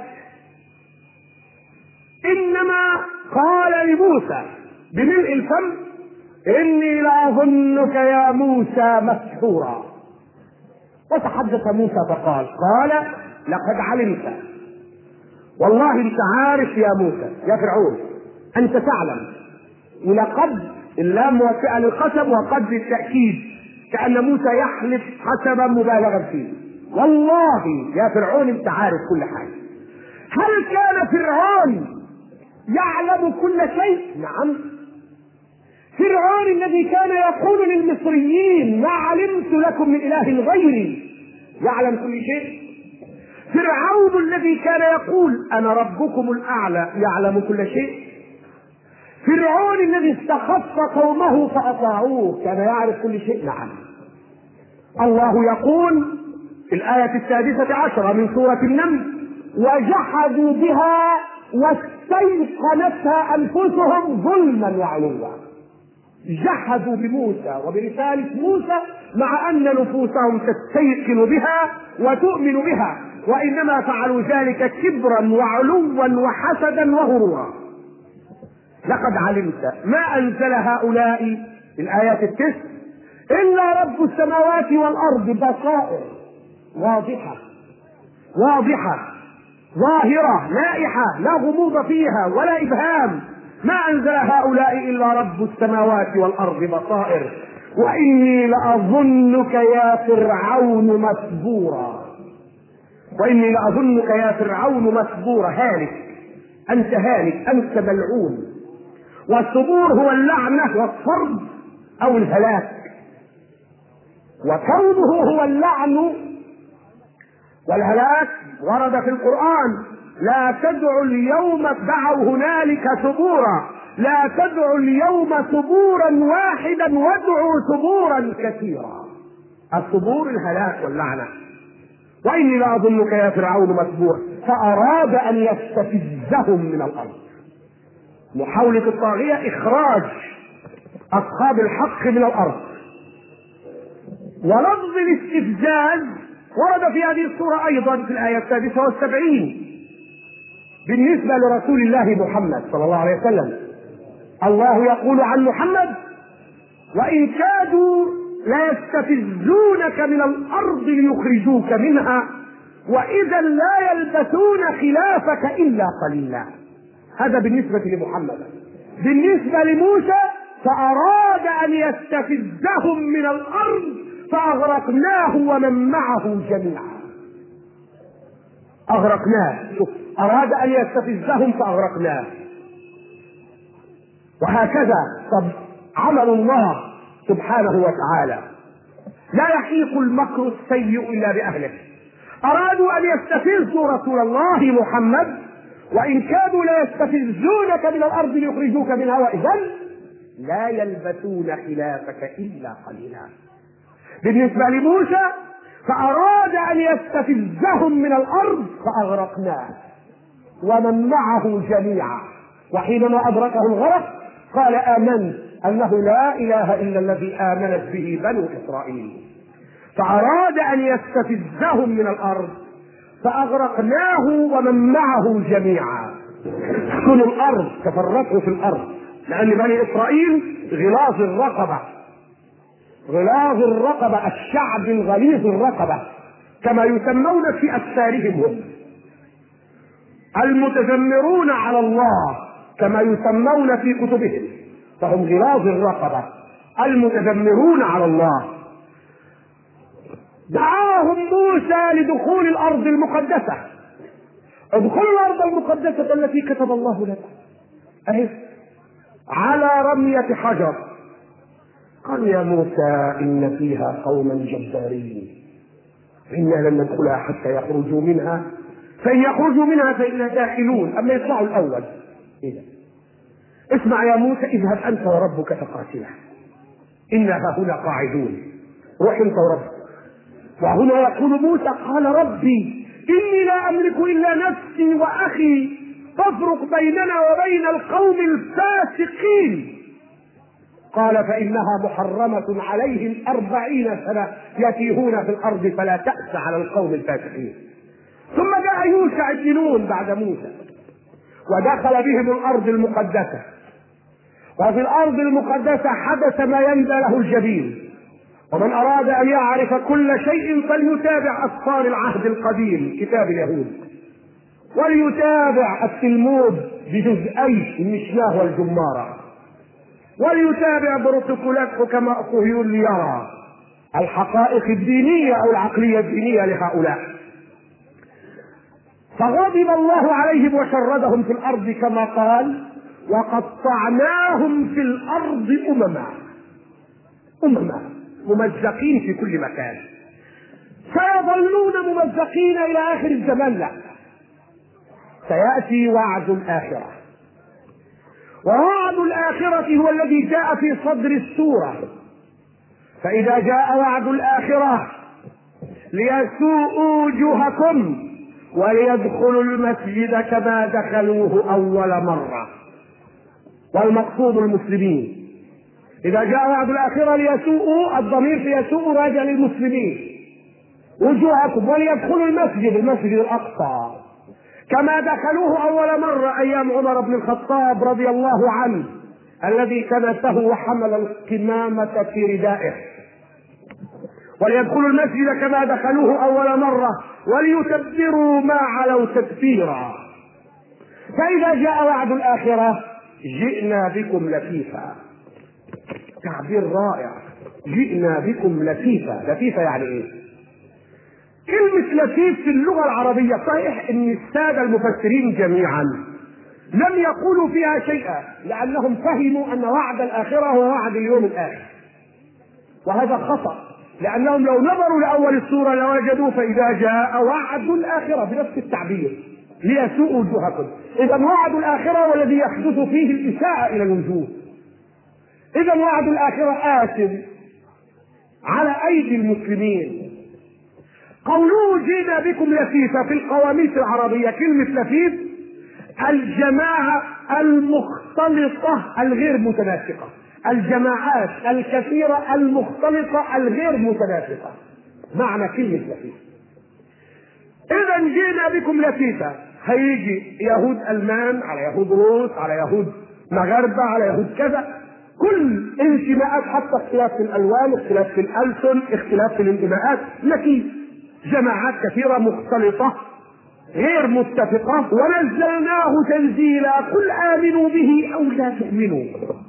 A: إنما قال لموسى بملء الفم: إني لأظنك يا موسى مسحورا. وتحدث موسى فقال: قال لقد علمت، والله انت عارف يا موسى يا فرعون، انت تعلم. ولقد اللام موافقه للقسم وقد للتاكيد، كان موسى يحلف حسبا مبالغا فيه. والله يا فرعون انت عارف كل حاجه. هل كان فرعون يعلم كل شيء؟ نعم. فرعون الذي كان يقول للمصريين: ما علمت لكم من اله غيري، يعلم كل شيء. فرعون الذي كان يقول: انا ربكم الاعلى، يعلم كل شيء. فرعون الذي استخف قومه فاطاعوه كان يعرف كل شيء. نعم. الله يقول في الآية السادسة عشرة من سورة النمل: وجحدوا بها واستيقنتها انفسهم ظلما وعلوا. جحدوا بموسى وبرسالة موسى مع أن نفوسهم تستيقن بها وتؤمن بها، وإنما فعلوا ذلك كبرا وعلوا وحسدا وغرورا. لقد علمت ما أنزل هؤلاء الآيات التسع إلا رب السماوات والأرض بصائر واضحة واضحة ظاهرة لائحة لا غموض فيها ولا إبهام. ما أنزل هؤلاء إلا رب السماوات والأرض بصائر. وإني لأظنك يا فرعون مسبورا، وإني لأظنك يا فرعون مسبورا، هالك، أنت هالك، أنت ملعون. والسبور هو اللعنة والصرد أو الهلاك، وكونه هو اللعن والهلاك ورد في القرآن: لا تدعوا اليوم، دعوا هنالك ثبورا، لا تدعوا اليوم ثبورا واحدا وادعوا ثبورا كثيرا. الثبور الهلاك واللعنة. وإني لأظنك يا فرعون مسبورا، فأراد أن يستفزهم من الأرض. محاولة الطاغية إخراج أصحاب الحق من الأرض. ولفظ الاستفزاز ورد في هذه السورة أيضا في الآية السادسة والسبعين بالنسبة لرسول الله محمد صلى الله عليه وسلم. الله يقول عن محمد: وإن كادوا ليستفزونك من الأرض ليخرجوك منها وإذا لا يلبثون خلافك إلا قليلا. هذا بالنسبة لمحمد. بالنسبة لموسى فأراد أن يستفزهم من الأرض فأغرقناه ومن معه جميعا. أغرقناه، شوف، أراد أن يستفزهم فأغرقناه. وهكذا طب عمل الله سبحانه وتعالى. لا يحيق المكر السيء إلا بأهله. أرادوا أن يستفزوا رسول الله محمد، وإن كادوا ليستفزونك من الأرض ليخرجوك منها وإذا لا يلبثون خلافك إلا قليلا. بالنسبة لموسى فأراد أن يستفزهم من الأرض فأغرقناه ومن معه جميعا. وحينما أدركه الغرق قال: آمنت أنه لا إله إلا الذي آمنت به بنو إسرائيل. فأراد أن يستفزهم من الأرض فأغرقناه ومن معه جميعا. كل الأرض تفرقوا في الأرض، لأن بني إسرائيل غلاظ الرقبة، غلاظ الرقبة، الشعب الغليظ الرقبة كما يسمون في أسفارهم هم، المتذمرون على الله كما يسمون في كتبهم، فهم غلاظ الرقبة المتذمرون على الله. دعاهم موسى لدخول الأرض المقدسة. ادخلوا الأرض المقدسة التي كتب الله لكم، أهي على رمية حجر. قالوا: يا موسى إن فيها قوما جبارين إنا لن ندخلها حتى يخرجوا منها فإن يخرجوا منها فإنا داخلون. أما يطلعوا الأول. إيه؟ اسمع يا موسى، اذهب أنت وربك فقاتلا إنها هنا قاعدون. روح أنت وربك. وهنا يقول موسى: قال ربي إني لا أملك إلا نفسي وأخي فافرق بيننا وبين القوم الفاسقين. قال: فإنها محرمة عليهم أربعين سنة يتيهون في الأرض فلا تأس على القوم الفاسقين. ثم جاء يوشع بن نون بعد موسى ودخل بهم الأرض المقدسة. وفي الأرض المقدسة حدث ما يندى له الجبين. ومن أراد أن يعرف كل شيء فليتابع أسفار العهد القديم كتاب اليهود، وليتابع التلمود بجزئي المشناه والجمارة، وليتابع بروتوكولات حكماء صهيون ليرى الحقائق الدينية أو العقلية الدينية لهؤلاء. فغضب الله عليهم وشردهم في الأرض كما قال: وقطعناهم في الأرض أمما أمما ممزقين في كل مكان. سيظلون ممزقين إلى آخر الزمان. لا، سيأتي وعد الآخرة. ووعد الآخرة هو الذي جاء في صدر السورة. فإذا جاء وعد الآخرة ليسوءوا وجوهكم وليدخلوا المسجد كما دخلوه أول مرة، والمقصود المسلمين. إذا جاء وعد الآخرة ليسوءوا، الضمير ليسوءوا راجع للمسلمين، وجوهكم وليدخلوا المسجد المسجد الأقصى كما دخلوه أول مرة أيام عمر بن الخطاب رضي الله عنه الذي كنسه وحمل القمامة في ردائه وليدخلوا المسجد كما دخلوه أول مرة وليتبروا ما علوا تتبيرا. فإذا جاء وعد الآخرة جئنا بكم لفيفا. تعبير رائع، جئنا بكم لفيفا. لفيفا يعني ايه؟ كلمة لفيف في اللغة العربية صحيح ان السادة المفسرين جميعا لم يقولوا فيها شيئا، لأنهم فهموا أن وعد الآخرة هو وعد اليوم الآخر، وهذا خطأ، لأنهم لو نظروا لأول السورة لوجدوا فإذا جاء وعد الآخرة بنفس التعبير ليسوء وجوهكم. إذا وعد الآخرة هو الذي يحدث فيه الإساءة إلى الوجوه. إذا وعد الآخرة آثم على أيدي المسلمين. قوله جئنا بكم لفيفا في القواميس العربية كلمة لفيف الجماعة المختلطة الغير متناسقة، الجماعات الكثيرة المختلطة الغير متناسقة، معنى كلمة لفيف. إذا جئنا بكم لفيفا، هيجي يهود ألمان على يهود روس على يهود مغاربة على يهود كذا، كل انتماءات، حتى اختلاف في الألوان، اختلاف في الألسن، اختلاف في الانتماءات، لكن جماعات كثيرة مختلطة غير متفقة. ونزلناه تنزيلا قل آمنوا به أو لا تؤمنوا.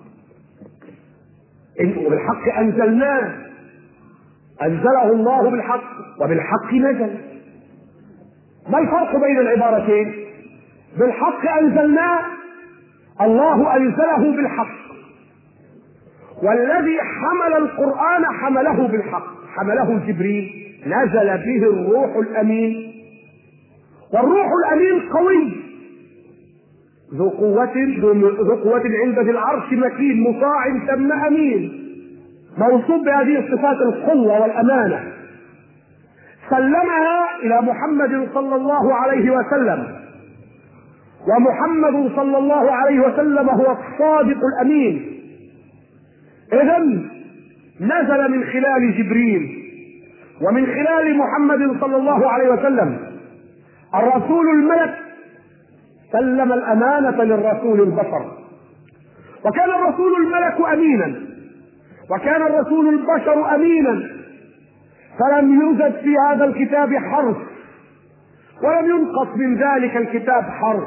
A: إنه بالحق أنزلناه، أنزله الله بالحق وبالحق نزل. ما الفرق بين العبارتين؟ بالحق أنزلناه، الله أنزله بالحق، والذي حمل القرآن حمله بالحق، حمله جبريل، نزل به الروح الأمين. والروح الأمين قوي ذو قوة ذو قوة عند ذي العرش مكين مطاع ثم أمين، موصوف بهذه الصفات القوة والأمانة. سلمها إلى محمد صلى الله عليه وسلم، ومحمد صلى الله عليه وسلم هو الصادق الأمين. إذن نزل من خلال جبريل ومن خلال محمد صلى الله عليه وسلم. الرسول الملك سلم الأمانة للرسول البشر، وكان الرسول الملك أمينا وكان الرسول البشر أمينا، فلم يوجد في هذا الكتاب حرف ولم ينقص من ذلك الكتاب حرف،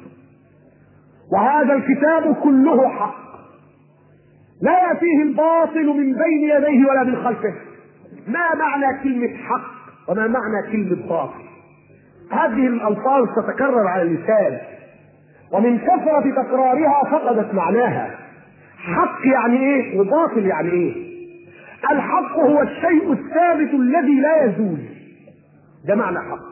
A: وهذا الكتاب كله حق، لا يأتيه الباطل من بين يديه ولا من خلفه. ما معنى كلمة حق وما معنى كلمة باطل؟ هذه الألفاظ تتكرر على اللسان، ومن كثرة تكرارها فقدت معناها. حق يعني ايه وباطل يعني ايه؟ الحق هو الشيء الثابت الذي لا يزول، ده معنى حق.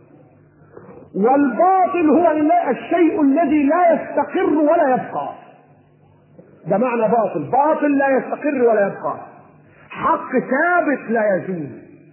A: والباطل هو الشيء الذي لا يستقر ولا يبقى، ده معنى باطل. باطل لا يستقر ولا يبقى، حق ثابت لا يزول.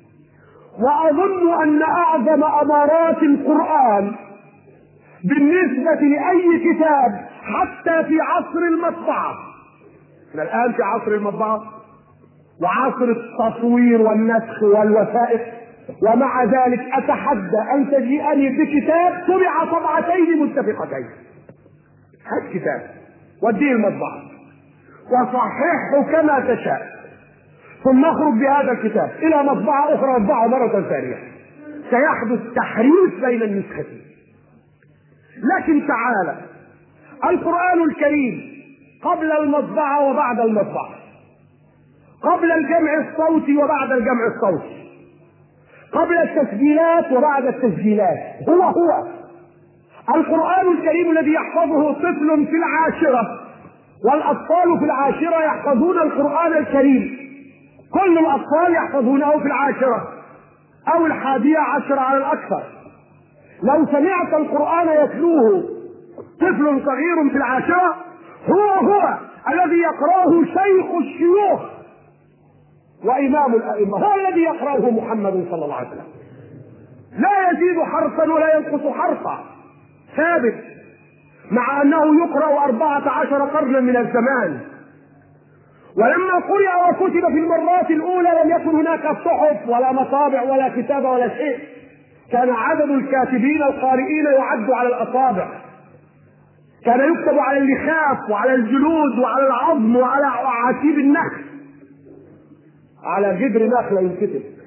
A: وأظن أن أعظم أمارات القرآن بالنسبة لأي كتاب حتى في عصر المطبعة، احنا الآن في عصر المطبعة وعصر التصوير والنسخ والوثائق، ومع ذلك أتحدى أن تجيئني بكتاب طبع طبعتين متفقتين. هات كتاب وديه المطبعة وصححه كما تشاء، ثم اخرج بهذا الكتاب إلى مطبعة أخرى واطبعه مرة ثانية، سيحدث تحريف بين النسختين. لكن تعالى، القرآن الكريم قبل المطبعة وبعد المطبعة، قبل الجمع الصوتي وبعد الجمع الصوتي، قبل التسجيلات وبعد التسجيلات، هو هو القرآن الكريم الذي يحفظه طفل في العاشرة، والأطفال في العاشرة يحفظون القرآن الكريم، كل الأطفال يحفظونه في العاشرة أو الحادية عشر على الأكثر. لو سمعت القرآن يتلوه طفل صغير في العاشرة هو هو الذي يقرأه شيخ الشيوخ وإمام الأئمة، هو الذي يقرأه محمد صلى الله عليه وسلم، لا يزيد حرفا ولا ينقص حرفا، ثابت، مع أنه يقرأ أربعة عشر قرنا من الزمان. ولما قرأ وكتب في المرات الأولى لم يكن هناك صحف ولا مطابع ولا كتابة ولا شيء، كان عدد الكاتبين القارئين يعد على الأصابع، كان يكتب على اللخاف وعلى الجلود وعلى العظم وعلى عتيب النخل، على جدر نخلة ينكتب.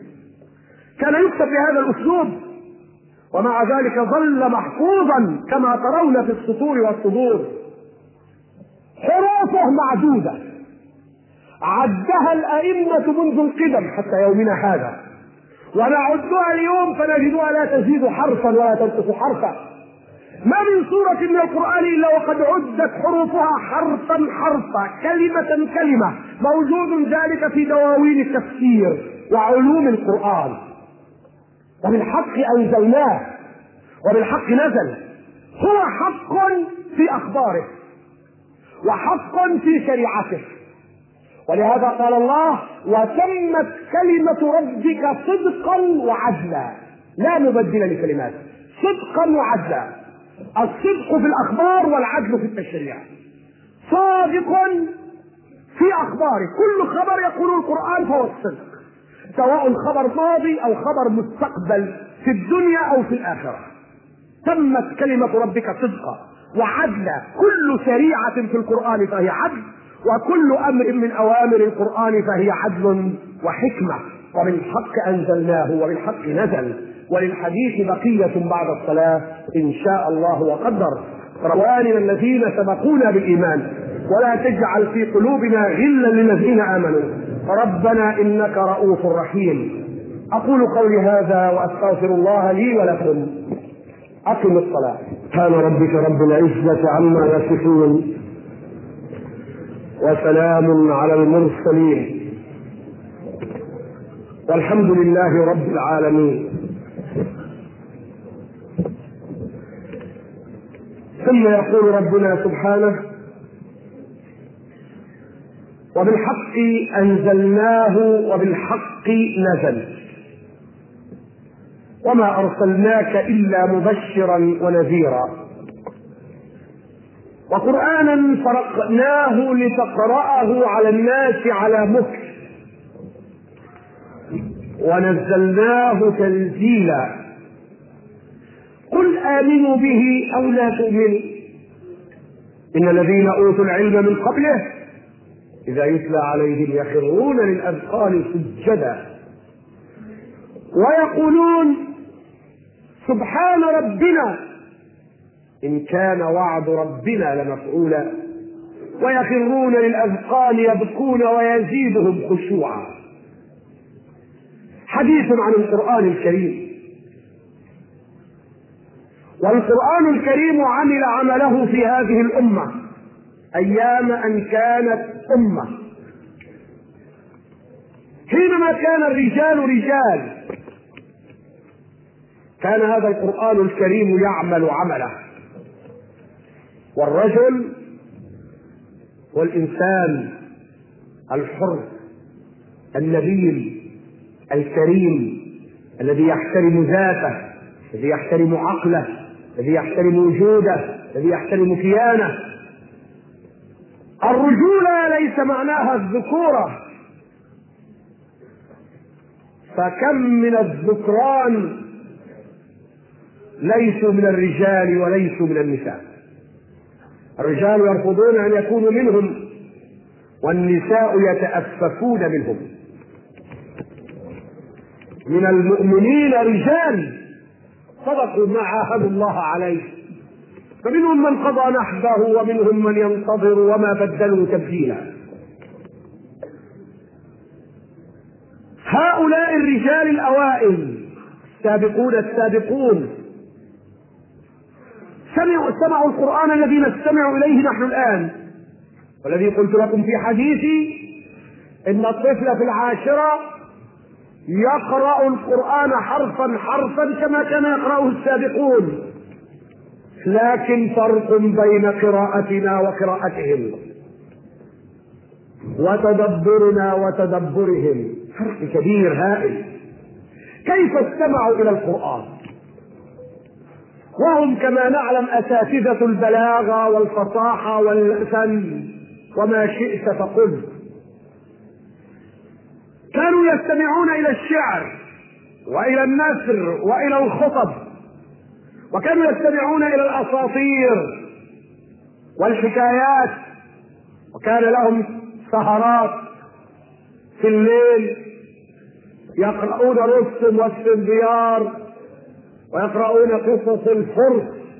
A: كان يكتب بهذا الأسلوب، ومع ذلك ظل محفوظا كما ترون في السطور والصدور. حروفه معدودة عدها الأئمة منذ القدم حتى يومنا هذا، ونعدها اليوم فنجدها لا تزيد حرفا ولا تنقص حرفا. ما من سورة من القرآن إلا وقد عدت حروفها حرفا حرفا، كلمة كلمة. موجود ذلك في دواوين التفسير وعلوم القرآن. وبالحق أنزلناه وبالحق نزل. هو حق في أخباره وحق في شريعته، ولهذا قال الله: وتمت كلمة ربك صدقا وعدلا لا مبدل لكلماته. صدقا وعدلا، الصدق في الأخبار والعدل في التشريع. صادق في أخباره، كل خبر يقول القرآن فهو الصدق، سواء خبر ماضي أو خبر مستقبل في الدنيا أو في الآخرة. تمت كلمة ربك صدقا وعدلا. كل شريعة في القرآن فهي عدل، وكل أمر من أوامر القرآن فهي عدل وحكمة. وبالحق أنزلناه وبالحق نزل. وللحديث بقية بعد الصلاة إن شاء الله وقدر. إخواننا الذين سبقونا بالإيمان، ولا تجعل في قلوبنا غلا للذين آمنوا، ربنا إنك رؤوف رحيم. أقول قولي هذا وأستغفر الله لي ولكم. أقم الصلاة. سبحان ربك رب العزة عما يصفون، وسلام على المرسلين، والحمد لله رب العالمين. ثم يقول ربنا سبحانه: وبالحق أنزلناه وبالحق نزل وما أرسلناك إلا مبشرا ونذيرا وقرآنا فرقناه لتقرأه على الناس على مكث ونزلناه تنزيلا. قل آمنوا به أو لا تؤمنوا إن الذين أوتوا العلم من قبله إذا يتلى عليهم يخرون للأذقان سجدا ويقولون سبحان ربنا إن كان وعد ربنا لمفعولا ويخرون للأذقان يبكون ويزيدهم خشوعا. حديث عن القرآن الكريم. والقرآن الكريم عمل عمله في هذه الأمة أيام أن كانت أمة، حينما كان الرجال رجال كان هذا القرآن الكريم يعمل عمله، والرجل والإنسان الحر النبيل الكريم الذي يحترم ذاته، الذي يحترم عقله، الذي يحترم وجوده، الذي يحترم كيانه. الرجولة ليس معناها الذكورة، فكم من الذكران ليسوا من الرجال وليسوا من النساء. الرجال يرفضون أن يكونوا منهم، والنساء يتأففون منهم. من المؤمنين رجال صدقوا ما عاهدوا الله عليه، فمنهم من قضى نحبه ومنهم من ينتظر وما بدلوا تبديلا. هؤلاء الرجال الأوائل السابقون السابقون سمعوا سمعوا القرآن الذي نستمع إليه نحن الآن، والذي قلت لكم في حديثي إن الطفل في العاشرة يقرأ القرآن حرفا حرفا كما كان يقرأه السابقون، لكن فرق بين قراءتنا وقراءتهم وتدبرنا وتدبرهم، فرق كبير هائل. كيف استمعوا إلى القرآن وهم كما نعلم أساتذة البلاغة والفصاحة والفن وما شئت فقل؟ كانوا يستمعون إلى الشعر وإلى النثر وإلى الخطب، وكانوا يستمعون إلى الأساطير والحكايات، وكان لهم سهرات في الليل يقرؤون رستم والسنديار ويقرؤون قصص الفرس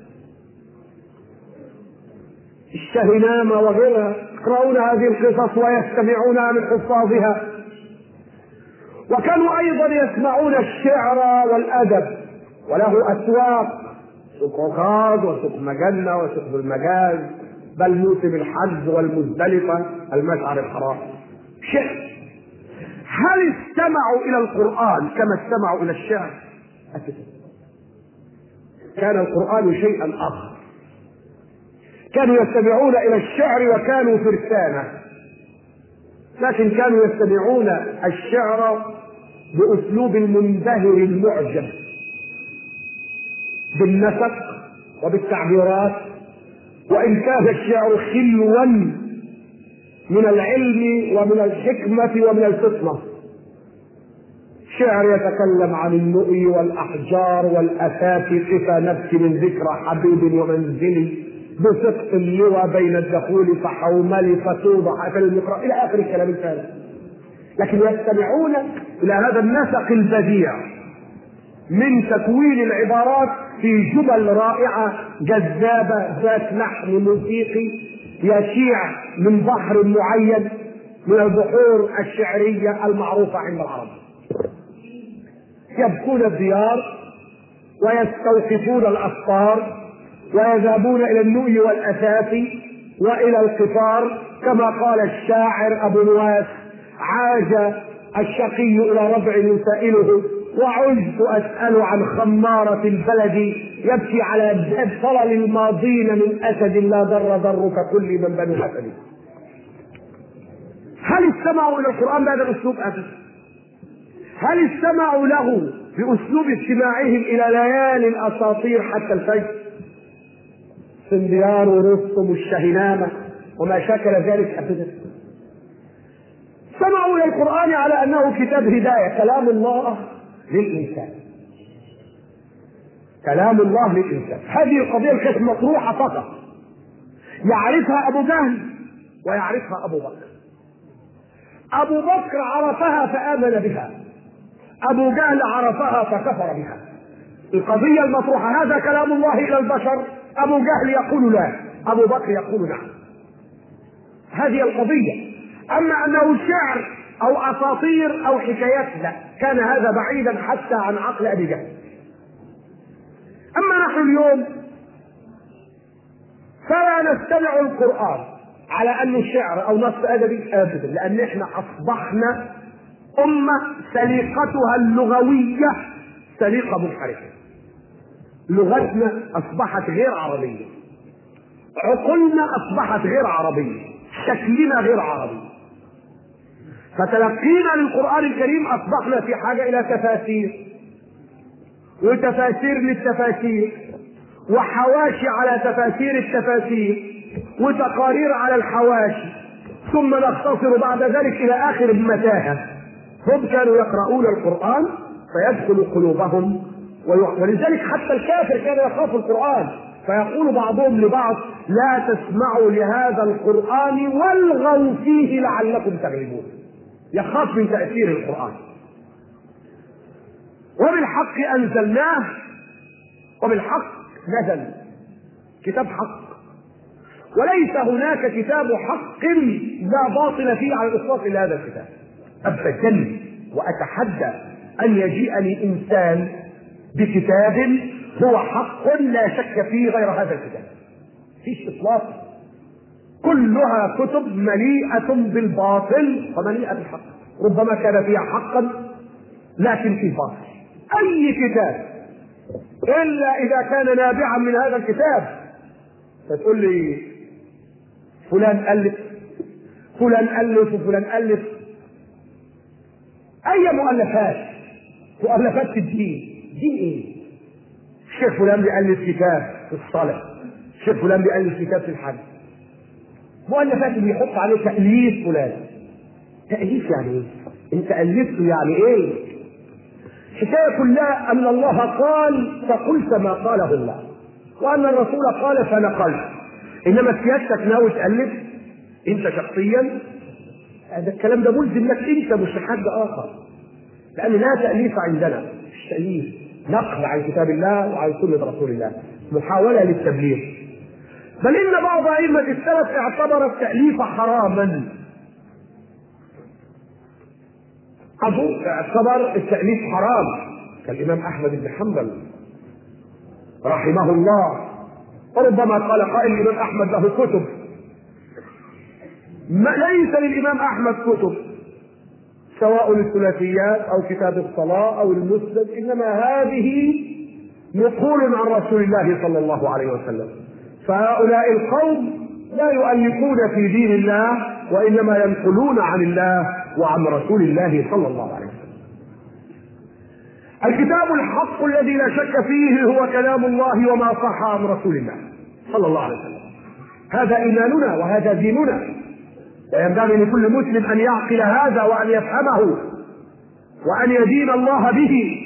A: الشهنامة وغيرها، يقرؤون هذه القصص ويستمعونها من حفاظها. وكانوا أيضا يسمعون الشعر والأدب، وله أسواق، سوق عكاظ وسوق مجنة وسوق المجاز، بل موسم الحج والمزدلفة المشعر الحرام. شعر. هل استمعوا إلى القرآن كما استمعوا إلى الشعر؟ أكيد. كان القرآن شيئا آخر. كانوا يستمعون إلى الشعر وكانوا فرسانا، لكن كانوا يستمعون الشعر بأسلوب المنبهر المعجب، بالنسق وبالتعبيرات، وإن كان الشعر خلوا من العلم ومن الحكمة ومن الفطنة. شعر يتكلم عن النؤي والأحجار والأثاث، كفى نبكي من ذكرى حبيب ومنزلي، بسقط اللوى بين الدخول فحوملي فتوضع أكل المقرأ، إلى آخر الكلام الثاني. لكن يستمعون إلى هذا النسق البديع من تكوين العبارات في جمل رائعة جذابة ذات لحن موسيقي يشيع من بحر معين من البحور الشعرية المعروفة عند العرب. يبكون الديار ويستوقفون الأسطار ويذهبون إلى النؤي والأثاث وإلى القطار، كما قال الشاعر أبو نواس: عاج الشقي إلى ربع يسائله وعجت أسأل عن خمارة البلد، يبكي على أجداد صلل الماضين من أسد لا ضر ضرك كل من بني حسن. هل استمعوا إلى القرآن بهذا الأسلوب أبدا؟ هل استمعوا له بأسلوب استماعهم إلى ليالي الأساطير حتى الفجر؟ سنديار ورستم والشهنامة وما شاكل ذلك أبدا. سمعوا إلى القرآن على أنه كتاب هداية، كلام الله للإنسان، كلام الله للإنسان. هذه القضية كانت مطروحة فقط، يعرفها أبو جهل ويعرفها أبو بكر. أبو بكر عرفها فآمن بها، أبو جهل عرفها فكفر بها. القضية المطروحة هذا كلام الله إلى البشر، أبو جهل يقول لا، أبو بكر يقول نعم. هذه القضية. أما أنه شعر أو أساطير أو حكايات لا، كان هذا بعيدا حتى عن عقل أبي جهل. أما نحن اليوم فلا نستمع القرآن على أنه شعر أو نص أدبي أبدا، لأن احنا أصبحنا أمة سليقتها اللغوية سليقة منحرفة. لغتنا أصبحت غير عربية، عقولنا أصبحت غير عربية، شكلنا غير عربي. فتلقينا للقرآن الكريم أصبحنا في حاجة إلى تفاسير وتفاسير للتفاسير وحواشي على تفاسير التفاسير وتقارير على الحواشي، ثم نختصر بعد ذلك إلى آخر المتاهة. هم كانوا يقرؤون القرآن فيدخل قلوبهم، ولذلك حتى الكافر كان يخاف القرآن، فيقول بعضهم لبعض: لا تسمعوا لهذا القرآن والغوا فيه لعلكم تغلبون. يخاف من تأثير القرآن. وبالحق أنزلناه وبالحق نزل، كتاب حق، وليس هناك كتاب حق لا باطل فيه على الإطلاق إلا هذا الكتاب أبدا. وأتحدى أن يجيئني إنسان بكتاب هو حق لا شك فيه غير هذا الكتاب، فيش إطلاق. كلها كتب مليئة بالباطل ومليئة بالحق، ربما كان فيها حقا لكن فيه باطل. أي كتاب إلا إذا كان نابعا من هذا الكتاب. فتقول لي فلان ألف فلان ألف وفلان ألف، أي مؤلفات؟ مؤلفات في الدين. دين إيه؟ الشيخ فلان بيألف كتاب في الصلاة، الشيخ فلان بيألف كتاب في الحج. مؤلفات اللي يحط عليه تأليف فلان. تأليف يعني إيه؟ أنت ألفته يعني إيه؟ الحكاية كلها أن الله قال فقلت ما قاله الله، وأن الرسول قال فنقلت. إنما سيادتك ناوي تألف أنت شخصيا، هذا الكلام ده ملزم لك أنت مش حد آخر. لأن لا تأليف عندنا، مش تأليف، نقل عن كتاب الله وعن سنة رسول الله، محاولة للتبليغ. بل إن بعض أئمة السلف اعتبر التأليف حراما، اعتبر التأليف حرام، كالإمام أحمد بن حنبل رحمه الله. وربما قال قائل الإمام أحمد له كتب، ما ليس للإمام أحمد كتب سواء الثلاثيات أو كتاب الصلاة أو المسند، إنما هذه نقول عن رسول الله صلى الله عليه وسلم. فهؤلاء القوم لا يؤلفون في دين الله، وإنما ينقلون عن الله وعن رسول الله صلى الله عليه وسلم. الكتاب الحق الذي لا شك فيه هو كلام الله وما صح عن رسول الله صلى الله عليه وسلم. هذا إيماننا وهذا ديننا، وينبغي لكل مسلم أن يعقل هذا وأن يفهمه وأن يدين الله به.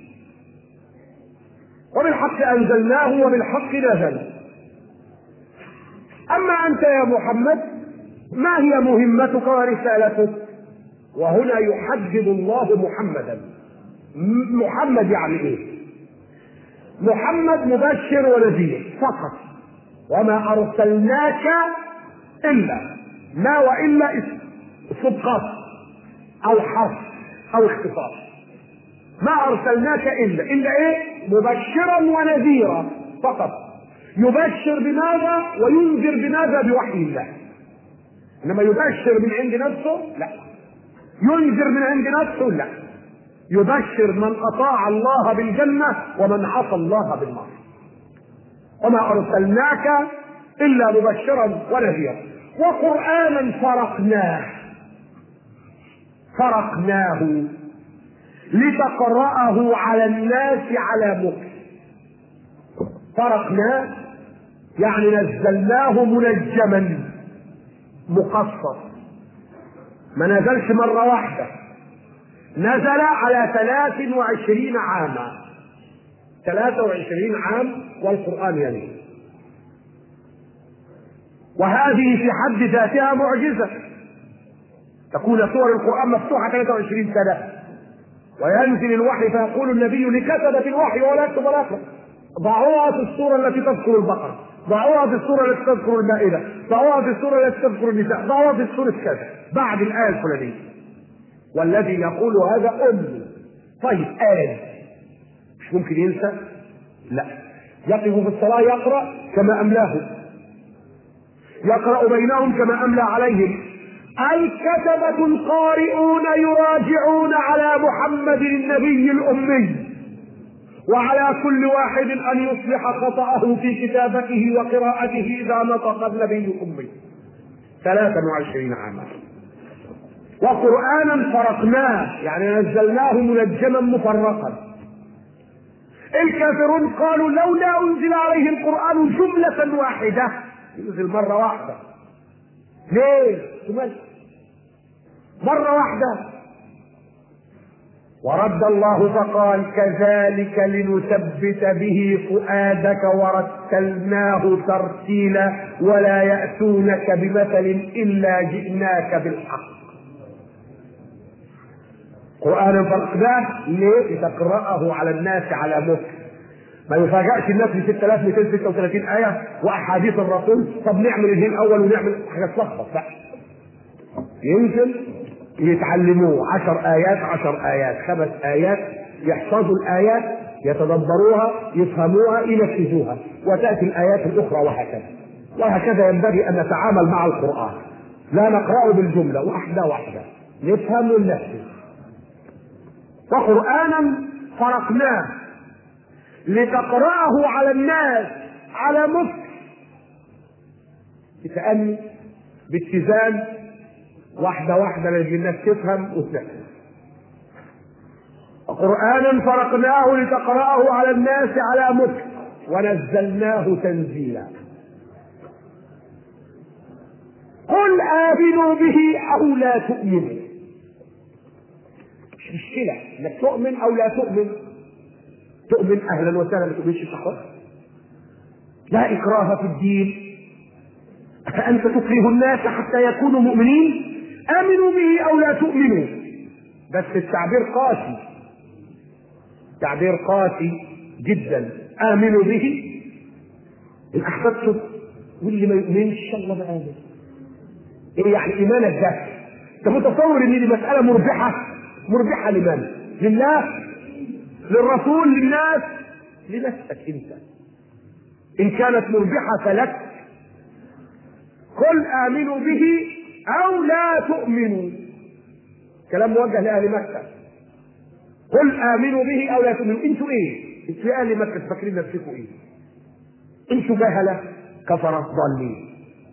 A: وبالحق أنزلناه وبالحق نزل. أما أنت يا محمد ما هي مهمتك ورسالتك؟ وهنا يحدد الله محمدا. محمد يعني ايه؟ محمد مبشر ونذير فقط، وما أرسلناك إلا، ما وإلا صدقات أو حرف أو اختصاص. ما أرسلناك إلا إلا إيه؟ مبشرا ونذيرا فقط. يبشر بماذا وينذر بماذا؟ بوحي الله. إنما يبشر من عند نفسه لا، ينذر من عند نفسه لا. يبشر من أطاع الله بالجنة ومن عصى الله بالنار. وما أرسلناك إلا مبشرا ونذيرا. وقرآنا فرقناه فرقناه لتقرأه على الناس على مكث. فرقناه يعني نزلناه منجما مقصر، ما نزلش مرة واحدة، نزل على ثلاث وعشرين عاما، ثلاثة وعشرين عام والقرآن ينزل. وهذه في حد ذاتها معجزة، تكون سور القرآن مفتوحة ثلاثة وعشرين سنة، وينزل الوحي فيقول النبي لكتبة الوحي ولا يكتب الآخر ضعوها في السورة التي تذكر البقرة، ضعوها في السورة التي تذكر المائدة، ضعوها في السورة التي تذكر النساء، ضعوها في السورة كذا بعد الآية الفلانية. والذي يقول هذا أمي. طيب آية مش ممكن ينسى؟ لا، يقف في الصلاة يقرأ كما أملاه، يقرأ بينهم كما أملى عليهم. الكتبة القارئون يراجعون على محمد النبي الأمي، وعلى كل واحد أن يصلح خطأه في كتابته وقراءته إذا نطق النبي الأمي. ثلاثا وعشرين عاما. وقرآنا فرقناه يعني نزلناه منجما مفرقا. الكافرون قالوا لولا أنزل عليه القرآن جملة واحدة، ينزل مرة واحدة. ليه؟ مرة واحدة. ورد الله فقال كذلك لنثبت به فؤادك ورتلناه ترتيلا ولا يأتونك بمثل إلا جئناك بالحق. قرآن فرقناه ليه؟ لتقرأه على الناس على مكث. ما يفاجأش الناس ب ستة آلاف ومئتين وستة وثلاثين آية وأحاديث الرسول. طب نعمل الاثنين الأول ونعمل حاجة تلخبط. لا، يمكن يتعلموه عشر آيات عشر آيات خمس آيات، يحفظوا الآيات يتدبروها يفهموها ينفذوها، وتأتي الآيات الأخرى وهكذا. وهكذا ينبغي أن نتعامل مع القرآن، لا نقرأه بالجملة واحدة واحدة، نفهم وننفذ. وقرآنا فرقناه لتقرأه على الناس على مكث، بتأني باتزان، واحدة واحدة لأجل الناس تفهم وتنفذ. وقرآنا فرقناه لتقرأه على الناس على مكث ونزلناه تنزيلا. قل آمنوا به أو لا تؤمنوا. مش مشكلة انك تؤمن او لا تؤمن، تؤمن اهلا وسهلا، ما تؤمنش صحوة، لا اكراه في الدين. فانت تكره الناس حتى يكونوا مؤمنين؟ امنوا به او لا تؤمنوا. بس التعبير قاسي، تعبير قاسي جدا. آمنوا به إن أحببتم، واللي ما يؤمنش إن شاء الله ما آمن. إيه يعني إيمانك ده؟ أنت متصور إن دي مسألة مربحة؟ مربحة لمن؟ لله؟ للرسول؟ للناس؟ لنفسك أنت. إن كانت مربحة فلك قل آمنوا به أو لا تؤمنوا. كلام موجه لأهل مكة. قل آمنوا به أو لا تؤمنوا. أنتوا إيه؟ أنتوا يا أهل مكة فاكرين نفسكم إيه؟ أنتوا جهلة كفرة ضالين،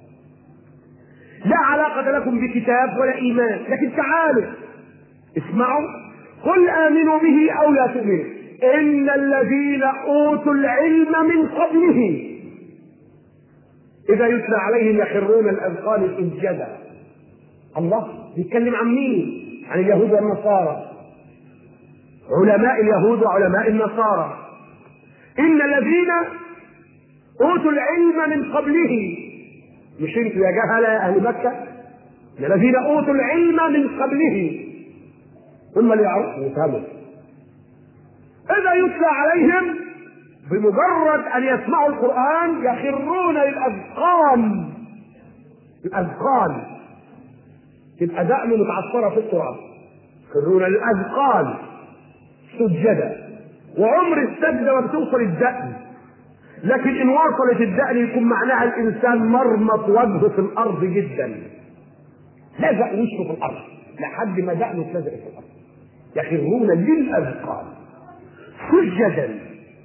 A: لا علاقة لكم بكتاب ولا إيمان. لكن تعالوا اسمعوا، قل آمنوا به أو لا تؤمنوا إن الذين أوتوا العلم من قبله إذا يتلى عليهم يخرون الأذقان سجدا. الله بيتكلم عن مين؟ عن اليهود والنصارى، علماء اليهود وعلماء النصارى. إن الذين أوتوا العلم من قبله، مش انتوا يا جهلة يا أهل مكة، إن الذين أوتوا العلم من قبله ثم اللي يعرفوا ويفهموا إذا يتلى عليهم بمجرد أن يسمعوا القرآن يخرون للأذقان. الأذقان تبقى دقن متعصرة في التراب، يخرون للأذقان سجدا. وعمر السجدة ما بتوصل الدقن، لكن إن وصلت الدقن يكون معناها الإنسان مرمط وجهه في الأرض جدا، لزق وشه في الأرض لحد ما دقنه اتلزق في الأرض. يخرون للأذقان سجدا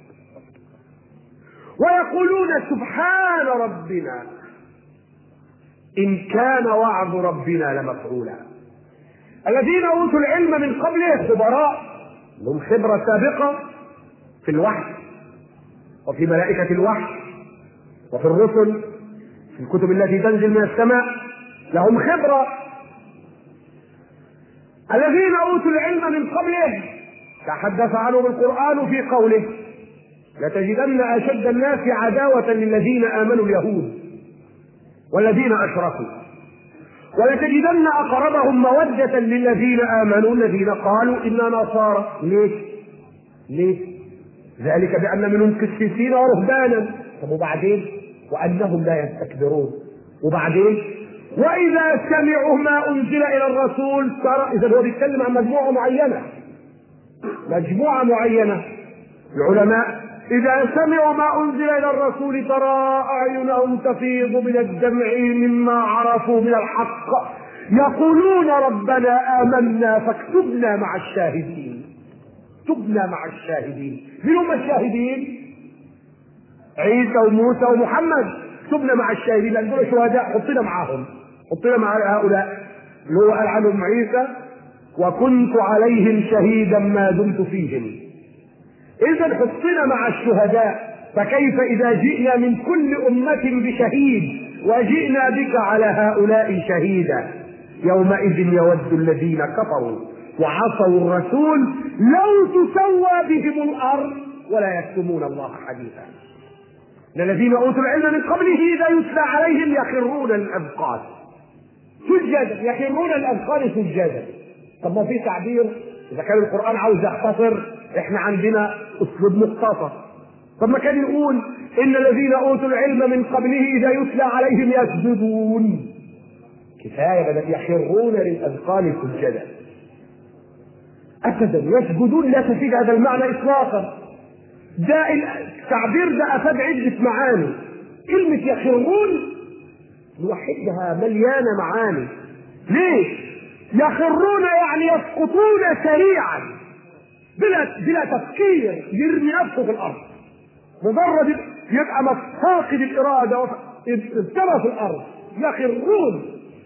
A: ويقولون سبحان ربنا إن كان وعد ربنا لمفعولا. الذين أوتوا العلم من قبله خبراء، لهم خبرة سابقة في الوحي وفي ملائكة الوحي وفي الرسل في الكتب التي تنزل من السماء، لهم خبرة. الذين أوتوا العلم من قبله تحدث عنهم القرآن في قوله لتجدن أشد الناس عداوة للذين آمنوا اليهود والذين أشركوا ولتجدن أقربهم مودة للذين آمنوا الذين قالوا إنا نصارى. ليه؟ ليه؟ ذلك بأن منهم قسيسين ورهبانا. طب وبعدين؟ وأنهم لا يستكبرون. وبعدين؟ وإذا سمعوا ما أنزل إلى الرسول ترى، إذا هو بيتكلم عن مجموعة معينة، مجموعة معينة العلماء إذا سمعوا ما أنزل إلى الرسول ترى أعينهم تفيض من الدمع مما عرفوا من الحق يقولون ربنا آمنا فاكتبنا مع الشاهدين. اكتبنا مع الشاهدين. من هم الشاهدين؟ عيسى وموسى ومحمد. اكتبنا مع الشاهدين لأن دول شهداء، حطنا معهم، حطنا مع هؤلاء اللي هو قال عنهم عيسى وكنت عليهم شهيدا ما دمت فيهم. إذا حطنا مع الشهداء، فكيف إذا جئنا من كل أمة بشهيد وجئنا بك على هؤلاء شهيدا؟ يومئذ يود الذين كفروا وعصوا الرسول لو تسوى بهم الأرض ولا يكتمون الله حديثا. الذين أوتوا العلم من قبله إذا يتلى عليهم يخرون الأذقان سجدا. يخرون الأذقان سجدا. طب ما في تعبير، إذا كان القرآن عاوز يختصر احنا عندنا أسلوب مختصر. طب ما كان يقول إن الذين أوتوا العلم من قبله إذا يتلى عليهم يسجدون. كفاية بدأ يخرون للأذقان سجدا. أبدا يسجدون لا تفيد هذا المعنى إطلاقا. ده التعبير ده أفاد عدة معاني. كلمة يخرون لوحدها مليانة معاني. ليه؟ يخرون يعني يسقطون سريعا بلا بلا تفكير، يرمي نفسه في الأرض مجرد يبقى فاقد الإرادة ابتلى في الأرض. يخرون.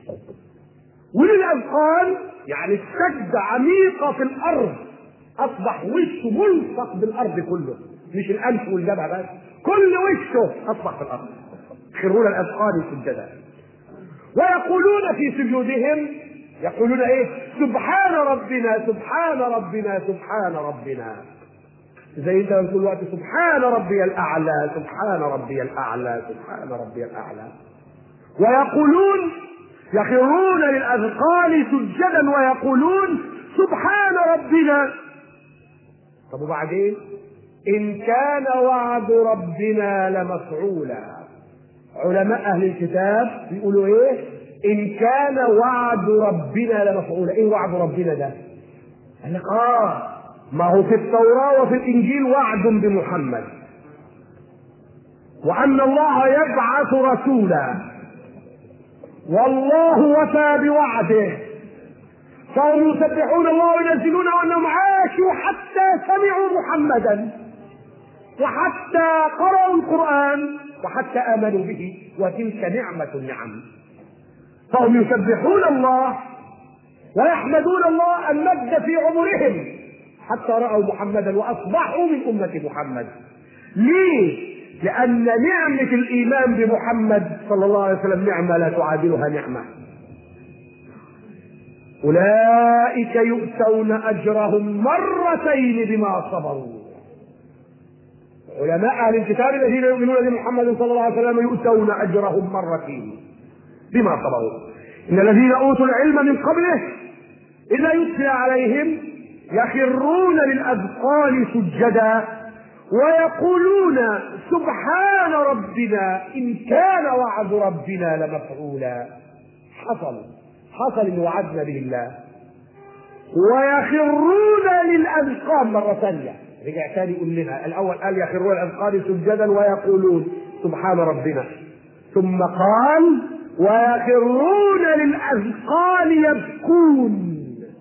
A: وللأذقان يعني السجدة عميقة في الأرض، أصبح وشه ملصق بالأرض كله، مش الأنف والجبهة بس، كل وشه أصبح في الأرض. يخرون الأذقان سجدا ويقولون في سجودهم، يقولون إيه؟ سبحان ربنا سبحان ربنا سبحان ربنا. زي انت بتقول وقت سبحان ربي الأعلى سبحان ربي الأعلى سبحان ربي الأعلى. ويقولون يخرون للأذقان سجدا ويقولون سبحان ربنا. طب وبعدين؟ إن كان وعد ربنا لمفعولا. علماء أهل الكتاب بيقولوا إيه؟ إن كان وعد ربنا لمفعولا. إيه وعد ربنا ده؟ قال لك آه ما هو في التوراة وفي الإنجيل وعد بمحمد، وأن الله يبعث رسولا، والله وفى بوعده، فهم يسبحون الله وينزلون وأنهم عاشوا حتى سمعوا محمدا وحتى قرأوا القرآن وحتى آمنوا به، وتلك نعمة النعم. فهم يسبحون الله ويحمدون الله أن مد في عمرهم حتى رأوا محمدا وأصبحوا من أمة محمد. ليه؟ لأن نعمة الإيمان بمحمد صلى الله عليه وسلم نعمة لا تعادلها نعمة. أولئك يؤتون أجرهم مرتين بما صبروا. علماء أهل الكتاب الذين يؤمنون بمحمد صلى الله عليه وسلم يؤتون أجرهم مرتين بما صبروا. إن الذين أوتوا العلم من قبله إذا يتلى عليهم يخرون للأذقان سجدا ويقولون سبحان ربنا إن كان وعد ربنا لمفعولا. حصل حصل إن وعدنا به الله. ويخرون للأذقان مرة ثانية، رجع ثاني يقول لنا الأول قال يخرون للأذقان سجدا ويقولون سبحان ربنا، ثم قال ويخرون للأذقان يبكون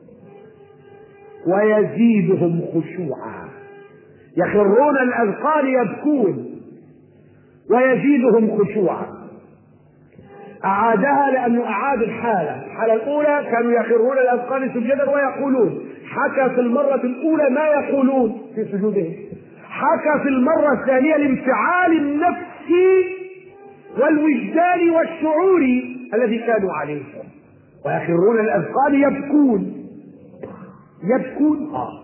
A: ويزيدهم خشوعا. يخرون للأذقان يبكون ويزيدهم خشوعا. أعادها لأنه أعاد الحالة. الحالة الأولى كانوا يخرون للأذقان سجدا ويقولون، حكى في المرة الأولى ما يقولون في سجودهم، حكى في المرة الثانية الانفعال النفسي والوجدان والشعوري الذي كانوا عليه. ويخرون للأذقان يبكون يبكون آه.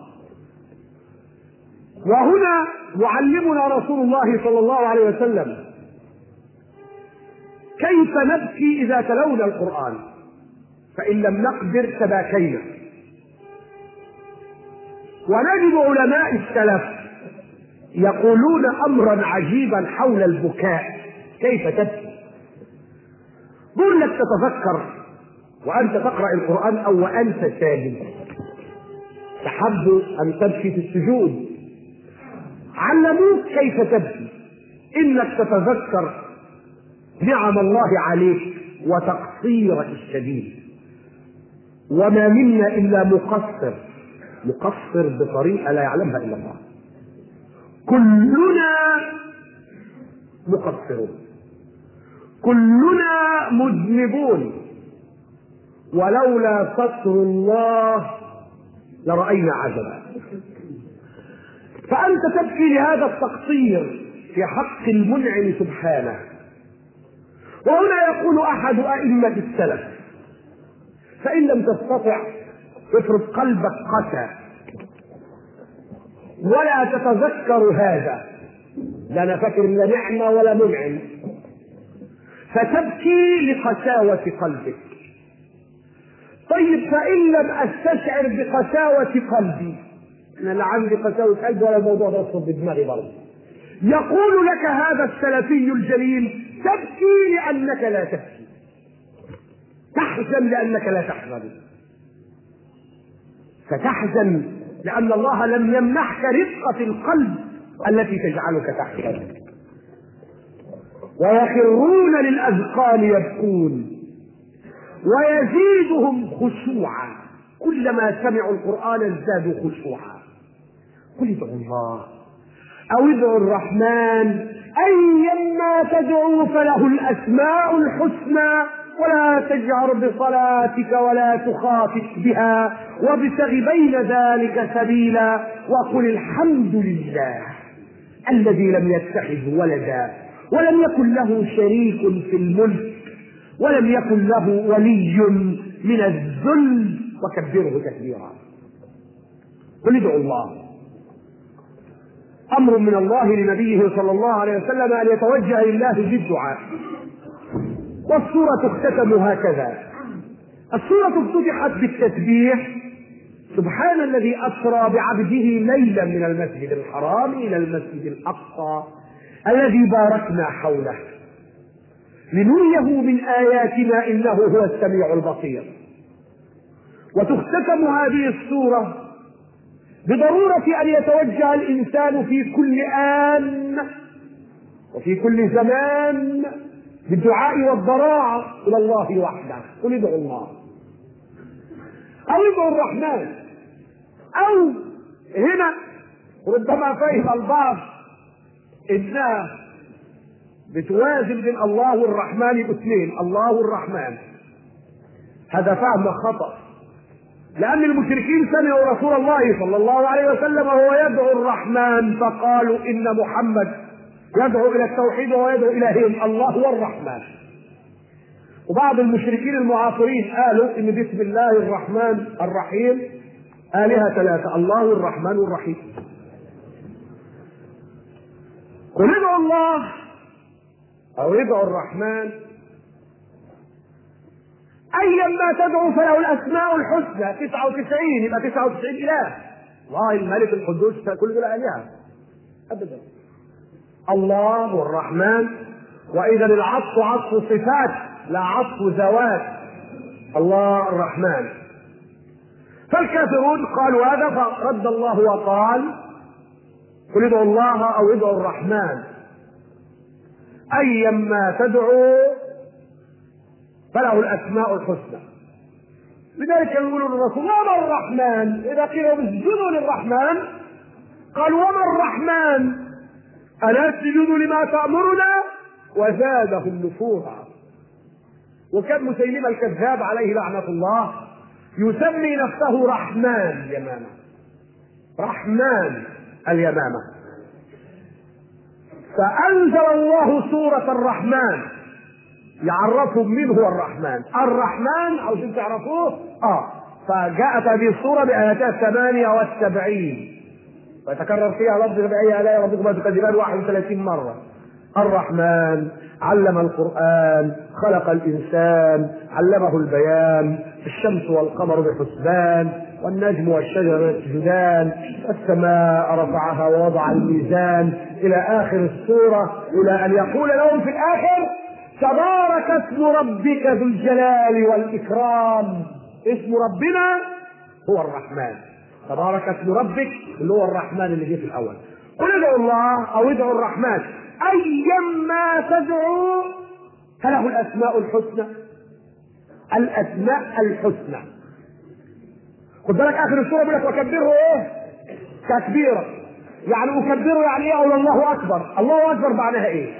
A: وهنا يعلمنا رسول الله صلى الله عليه وسلم كيف نبكي إذا تلونا القرآن، فإن لم نقدر تباكينا. ونجد علماء السلف يقولون أمرا عجيبا حول البكاء. كيف تبكي؟ قل لك تتذكر وأنت تقرأ القرآن أو وأنت ساجد، تحب أن تبكي في السجود، علموك كيف تبكي. إنك تتذكر نعم الله عليك وتقصيرك الشديد، وما منا إلا مقصر مقصر بطريقة لا يعلمها إلا الله. كلنا مقصرون، كلنا مذنبون، ولولا ستر الله لرأينا عجبا. فأنت تبكي لهذا التقصير في حق المنعم سبحانه. وهنا يقول أحد أئمة السلف فإن لم تستطع افرض قلبك قسى ولا تتذكر هذا، لا أنا فاكر لا نعمة ولا منعم، فتبكي لقساوة قلبك. طيب فإن لم أستشعر بقساوة قلبي، أنا لا عندي قساوة قلبي ولا الموضوع ده يصب بدماغي برضه، يقول لك هذا السلفي الجليل تبكي لأنك لا تبكي، تحزن لأنك لا تحزن، فتحزن لأن الله لم يمنحك رقة القلب التي تجعلك تحزن. ويخرون للأذقان يبكون ويزيدهم خشوعا، كلما سمعوا القرآن ازدادوا خشوعا. قل ادعوا الله أو ادعوا الرحمن أيما تدعوا فله الأسماء الحسنى ولا تجهر بصلاتك ولا تخافت بها وابتغ بين ذلك سبيلا وقل الحمد لله الذي لم يتخذ ولدا ولم يكن له شريك في الملك ولم يكن له ولي من الذل وكبره تكبيرا. قل ادعوا الله، أمر من الله لنبيه صلى الله عليه وسلم أن يتوجه لله بالدعاء. والسورة تختتم هكذا. السورة افتتحت بالتسبيح سبحان الذي أسرى بعبده ليلا من المسجد الحرام إلى المسجد الأقصى الذي باركنا حوله لنريه من آياتنا إنه هو السميع البصير. وتختتم هذه السورة بضرورة أن يتوجه الإنسان في كل آن وفي كل زمان بالدعاء والضراعة إلى الله وحده. قل ادعوا الله أو ادعوا الرحمن. أو هنا ربما فهم البعض إنها بتوازن بين الله والرحمن باثنين، الله والرحمن. هذا فهم خطأ، لأن المشركين سمعوا رسول الله صلى الله عليه وسلم وهو يدعو الرحمن فقالوا إن محمد يدعو إلى التوحيد ويدعو إليهم الله والرحمن. وبعض المشركين المعاصرين قالوا إن بسم الله الرحمن الرحيم آلهة ثلاثة، الله الرحمن الرحيم. قل ادعوا الله أو ادعوا الرحمن أيما تدعو فله الأسماء الحسنى تسعة وتسعين، يبقى تسعة وتسعين إله. الله الملك القدوس كل دول آلهة أبدا. الله والرحمن، وإذا العطف عطف صفات لا عطف ذوات. الله الرحمن. فالكافرون قالوا هذا فرد الله وقال قل ادعوا الله أو ادعوا الرحمن أيما تدعو فله الأسماء الحسنى. لذلك يقول الرسول وما الرحمن؟ إذا قيل اسجدوا للرحمن قالوا وما الرحمن؟ ألا اسجد لما تأمرنا؟ وزادهم نفورا. وكان مسيلمة الكذاب عليه لعنة الله يسمي نفسه رحمن اليمامة، رحمن اليمامة. فأنزل الله سورة الرحمن يعرفهم من هو الرحمن. الرحمن عاوزين تعرفوه اه فجاءت هذه السورة بآياتها الثمانية والسبعين ويتكرر فيها لفظ فبأي آلاء ربكما تكذبان واحد وثلاثين مرة. الرحمن علم القرآن، خلق الإنسان، علمه البيان، الشمس والقمر بحسبان، والنجم والشجر يسجدان، السماء رفعها ووضع الميزان إلى آخر السورة، إلى أن يقول لهم في الآخر تبارك اسم ربك ذو الجلال والإكرام. اسم ربنا هو الرحمن، تبارك اسم ربك اللي هو الرحمن اللي جه في الأول. قل ادعوا الله أو ادعوا الرحمن أيما تدعوا فله الأسماء الحسنى. الأسماء الحسنى. خد بالك آخر السورة بيقول لك وكبره إيه؟ تكبيرا. يعني أكبره يعني إيه؟ أقول الله أكبر. الله أكبر معناها إيه؟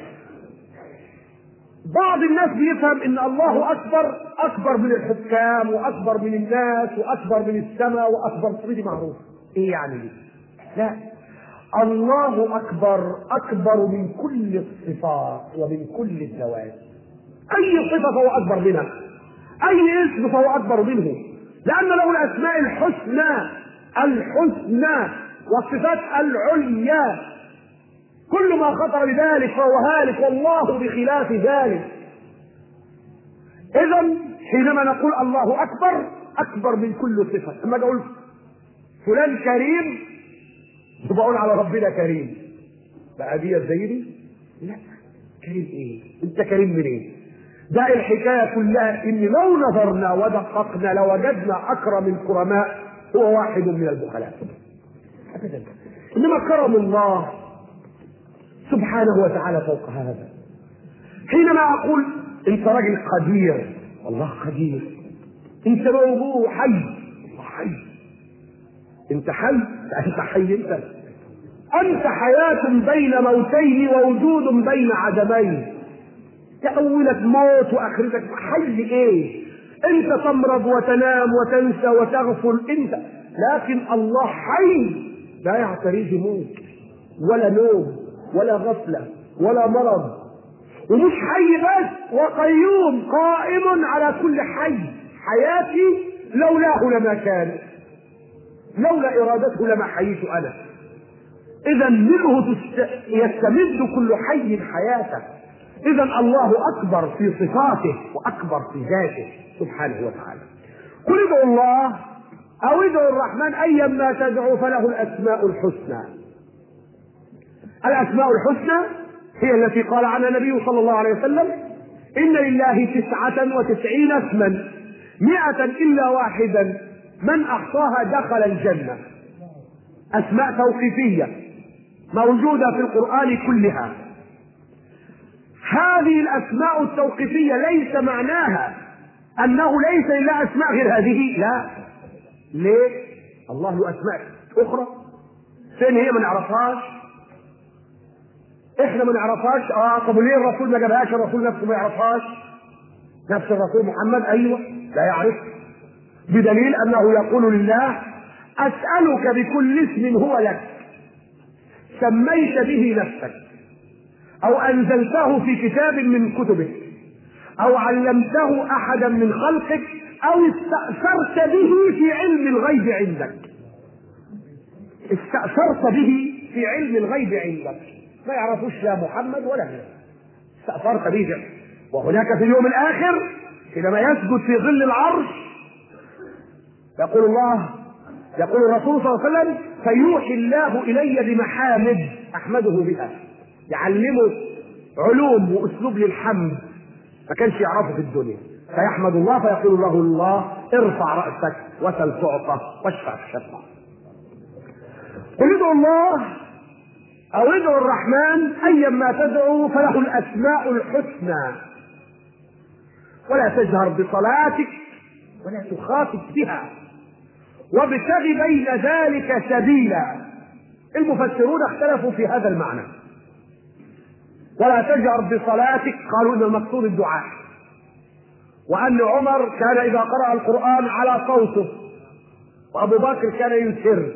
A: بعض الناس بيفهم إن الله أكبر أكبر من الحكام وأكبر من الناس وأكبر من السماء وأكبر. دي معروف إيه يعني دي؟ لا، الله أكبر أكبر من كل الصفات ومن كل الذوات. أي صفة فهو أكبر منها، أي اسم فهو أكبر منه، لأن له الأسماء الحسنى الحسنى والصفات العليا. كل ما خطر بذلك فهو هالك والله بخلاف ذلك. إذا حينما نقول الله أكبر أكبر من كل صفة. أما أقول فلان كريم بقول على ربنا كريم بقى دي زي دي؟ لا، كريم ايه؟ انت كريم منين؟ إيه؟ ده الحكايه كلها ان لو نظرنا ودققنا لوجدنا اكرم الكرماء هو واحد من البخلاء ابدا. انما كرم الله سبحانه وتعالى فوق هذا. حينما اقول انت راجل قدير، والله قدير. انت موجود حي، حي. انت حي، انت حي. انت انت حياة بين موتين ووجود بين عدمين. تأولك موت واخرتك حي. ايه؟ انت تمرض وتنام وتنسى وتغفل انت، لكن الله حي لا يعتريه موت ولا نوم ولا غفلة ولا مرض. ومش حي بس، وقيوم قائم على كل حي. حياتي لولاه لما كانت، لولا ارادته لما حييت انا. اذا منه يستمد كل حي حياته. اذا الله اكبر في صفاته واكبر في ذاته سبحانه وتعالى. قل ادعوا الله أو ادعوا الرحمن أيا ما تدعوا فله الأسماء الحسنى. الأسماء الحسنى هي التي قال عنها النبي صلى الله عليه وسلم: إن لله تسعة وتسعين اسما مئة إلا واحدا من أحصاها دخل الجنة. أسماء توقيفية موجودة في القرآن كلها. هذه الأسماء التوقيفية ليس معناها أنه ليس لله أسماء غير هذه، لا. ليه؟ الله له أسماء أخرى فين هي ما نعرفهاش؟ إحنا ما نعرفهاش. آه طب ليه الرسول ما جابهاش؟ الرسول نفسه ما يعرفهاش. نفس الرسول محمد أيوة لا يعرف، بدليل أنه يقول لله: أسألك بكل اسم هو لك سميت به نفسك أو أنزلته في كتاب من كتبك أو علمته أحدا من خلقك أو استأثرت به في علم الغيب عندك. استأثرت به في علم الغيب عندك، ما يعرفوش لا محمد ولا غيره. استأثرت به. وهناك في اليوم الآخر حينما يسجد في ظل العرش يقول الله يقول الرسول صلى الله عليه وسلم: فيوحي الله إلي بمحامد أحمده بها. يعلمه علوم وأسلوب للحمد ما كانش يعرفه في الدنيا، فيحمد الله فيقول له الله: ارفع رأسك وسل تعطى واشفع الشفاعة. قل ادعوا الله أو ادعوا الرحمن أيا ما تدعوا فله الأسماء الحسنى ولا تجهر بصلاتك ولا تخافت بها وابتغ بين ذلك سبيلا. المفسرون اختلفوا في هذا المعنى. ولا تجهر بصلاتك قالوا ان المقصود الدعاء، وان عمر كان اذا قرأ القرآن على صوته وابو بكر كان يسر،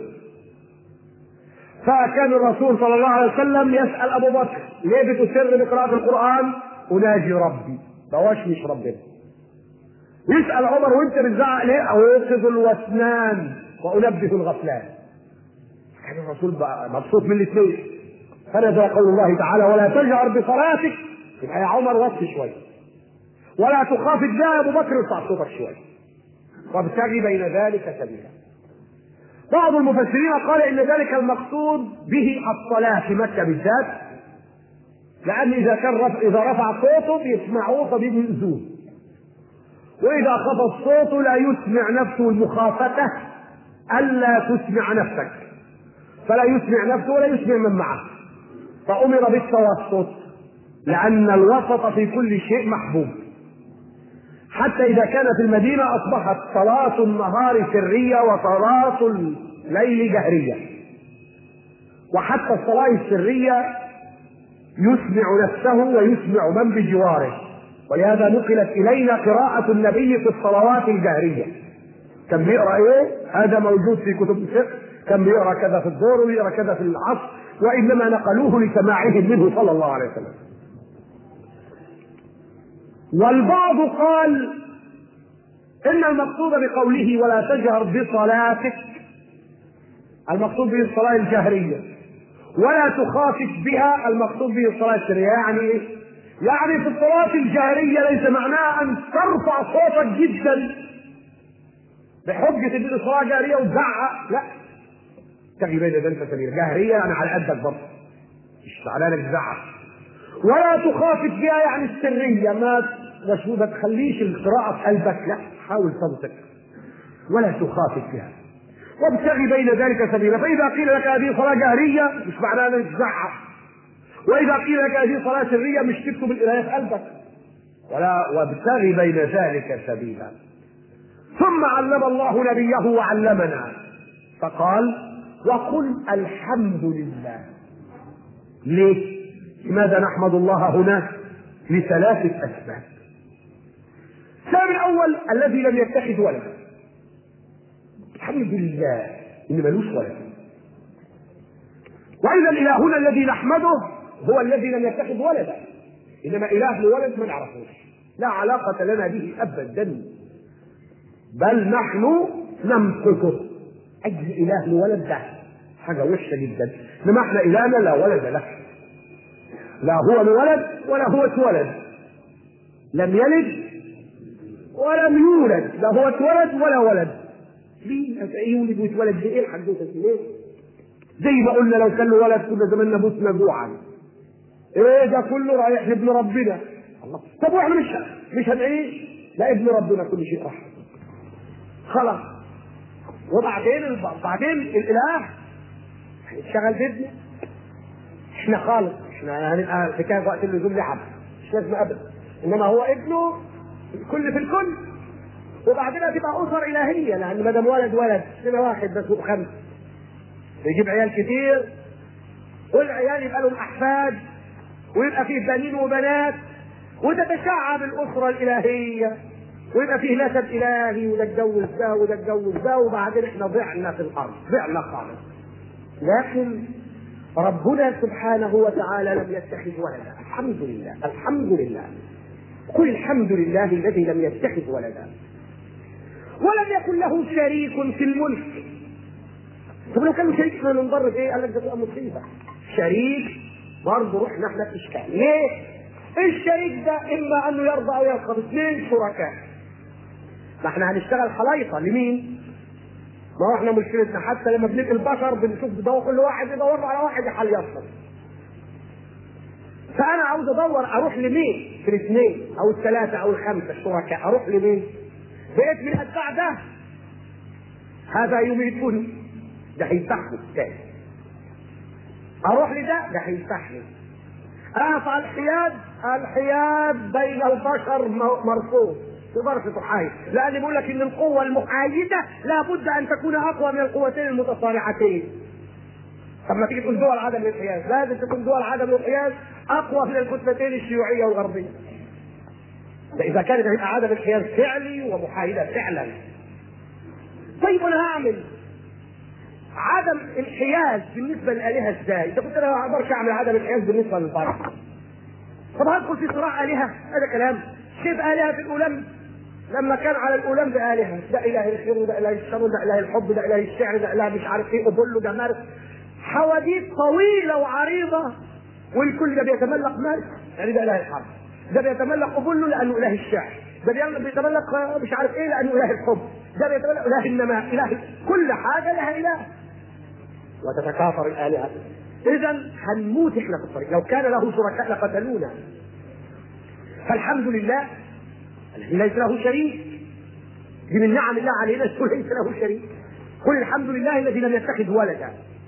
A: فكان الرسول صلى الله عليه وسلم يسأل ابو بكر: ليه بتسر بقراءة القرآن؟ اناجي ربي بوشمش ربنا. يسأل عمر: وانت بتزعق ليه؟ اوقظ الوسنان وانبه الغفلان. كان الرسول بقى مبسوط من الاثنين. فنزل قول الله تعالى: ولا تجهر بصلاتك، يبقى يا عمر وطي شويه، ولا تخافت بها يا ابو بكر ارفع صوتك شويه، وابتغي بين ذلك سبيلا. بعض المفسرين قال ان ذلك المقصود به الصلاه في مكه بالذات، لان اذا كان رفع اذا رفع صوته يسمعوه فبيؤذوه، واذا خفض صوته لا يسمع نفسه المخافته الا تسمع نفسك، فلا يسمع نفسه ولا يسمع من معه، فأمر بالتوسط، لأن الوسط في كل شيء محبوب. حتى إذا كان في المدينة أصبحت صلاة النهار سرية وصلاة الليل جهرية، وحتى الصلاة السرية يسمع نفسه ويسمع من بجواره، ولهذا نقلت إلينا قراءة النبي في الصلوات الجهرية. كان بيقرأ إيه؟ هذا موجود في كتب الفقه، كان بيقرأ كذا في الظهر ويقرأ كذا في العصر، وإنما نقلوه لسماعهم منه صلى الله عليه وسلم. والبعض قال إن المقصود بقوله ولا تجهر بصلاتك المقصود به الصلاة الجهرية، ولا تخافت بها المقصود به الصلاة السرية. يعني إيه؟ يعني في الصلاة الجهرية ليس معناها أن ترفع صوتك جدا بحجة ان الصلاة جهرية وتزعق، لا، تجي بين ذلك سبيل. جهرية يعني على قدك برضه، مش معناها انك تزعق. ولا تخافت بها يعني السرية، ما ما تخليش القراءة في قلبك، لا، حاول صوتك ولا تخافت بها وابتغي بين ذلك سبيلا. فإذا قيل لك هذه صلاة جهرية مش معناها انك تزعق، وإذا قيل لك هذه صلاة سرية مش تكتب الآية في قلبك، ولا وابتغي بين ذلك سبيلا. ثم علم الله نبيه وعلمنا فقال: وقل الحمد لله. ليه؟ لماذا نحمد الله هنا؟ لثلاثة أسباب. السبب الأول الذي لم يتخذ ولدا، الحمد لله إن ملوش ولد. وإذا الإلهنا الذي نحمده هو الذي لم يتخذ ولدا، إنما إله لولد ما نعرفوش، لا علاقة لنا به أبدا، بل نحن نمقته. أجل إله لولد ده حاجة وحشة جدا، إنما احنا إلهنا لا ولد له، لا هو لولد ولا هو اتولد، لم يلد ولم يولد، لا هو اتولد ولا ولد، ليه يولد ويتولد بايه الحدوته دي ليه؟ زي ما قلنا لو كان له ولد كنا زماننا بوسنا جوعا. ايه ده كله رايح لابن ربنا. الله، طب واحنا مش مش هنعيش؟ لا، ابن ربنا كل شيء راح خلاص. وبعدين بعدين الاله هيشتغل بابنه. احنا خالص احنا هنبقى في كان وقت اللزوم لعب مش لازم ابدا، انما هو ابنه الكل في الكل. وبعدين هتبقى اسر الهيه، لان ما دام ولد ولد سنه واحد بس وخمسه يجيب عيال كتير، والعيال يبقى لهم احفاد ويبقى فيه بنين وبنات، وتتشعب الاسره الالهيه ويبقى فيه نسب الهي، وده اتجوز ده وده اتجوز ده، وبعدين احنا ضعنا في الارض ضعنا خالص. لكن ربنا سبحانه وتعالى لم يتخذ ولدا. الحمد لله الحمد لله. قل الحمد لله الذي لم يتخذ ولدا ولم يكن له شريك في الملك. طب لو كان له شريك احنا ننضر بايه؟ قال لك ده تبقى مصيبه. شريك برضه رحنا احنا في اشكال. ليه؟ الشريك ده اما انه يرضى او يرفض، اثنين شركاء. ما احنا هنشتغل خلايطه لمين؟ ما هو احنا مشكلتنا حتى لما بنلقي البشر بنشوف بدور كل واحد يدور على واحد يحل يصل. فانا عاوز ادور اروح لمين؟ في الاثنين او الثلاثه او الخمسه الشركاء، اروح لمين؟ بقيت من اتباع ده، هذا يميتني، ده هيفتحني تاني. اروح لده، ده هيفتحني. اقف على الحياد، الحياد بين البشر مرفوض، تقدرش تحايد، لان بيقول لك ان القوه المحايده لابد ان تكون اقوى من القوتين المتصارعتين. طب ما تيجي تقول دول عدم الانحياز، لازم تكون دول عدم الانحياز اقوى من الكتلتين الشيوعيه والغربيه. فاذا كانت هيبقى عدم انحياز فعلي ومحايده فعلا. طيب انا هعمل عدم انحياز بالنسبه للالهه ازاي؟ اذا كنت انا ما اقدرش اعمل عدم انحياز بالنسبه للبشر، طب هدخل في صراع الهه؟ هذا كلام. شوف الهه في الاولم لما كان على الاولم بآلهة، ده اله الخير وده اله الشر وده اله الحب ده اله الشعر ده اله مش عارف ايه ابله ده مارس، حواديت طويله وعريضه، والكل ده بيتملق مارس يعني ده اله الحرب، ده بيتملق ابله لانه اله الشعر، ده بيتملق مش عارف ايه لانه اله الحب، ده بيتملق اله النماء، اله كل حاجه لها اله وتتكاثر الالهه. اذا هنموت احنا في الطريق. لو كان له شركاء لقتلونا. فالحمد لله الذي ليس له شريك، دي من نعم الله علينا ليس له شريك. قل الحمد لله الذي لم يتخذ ولدا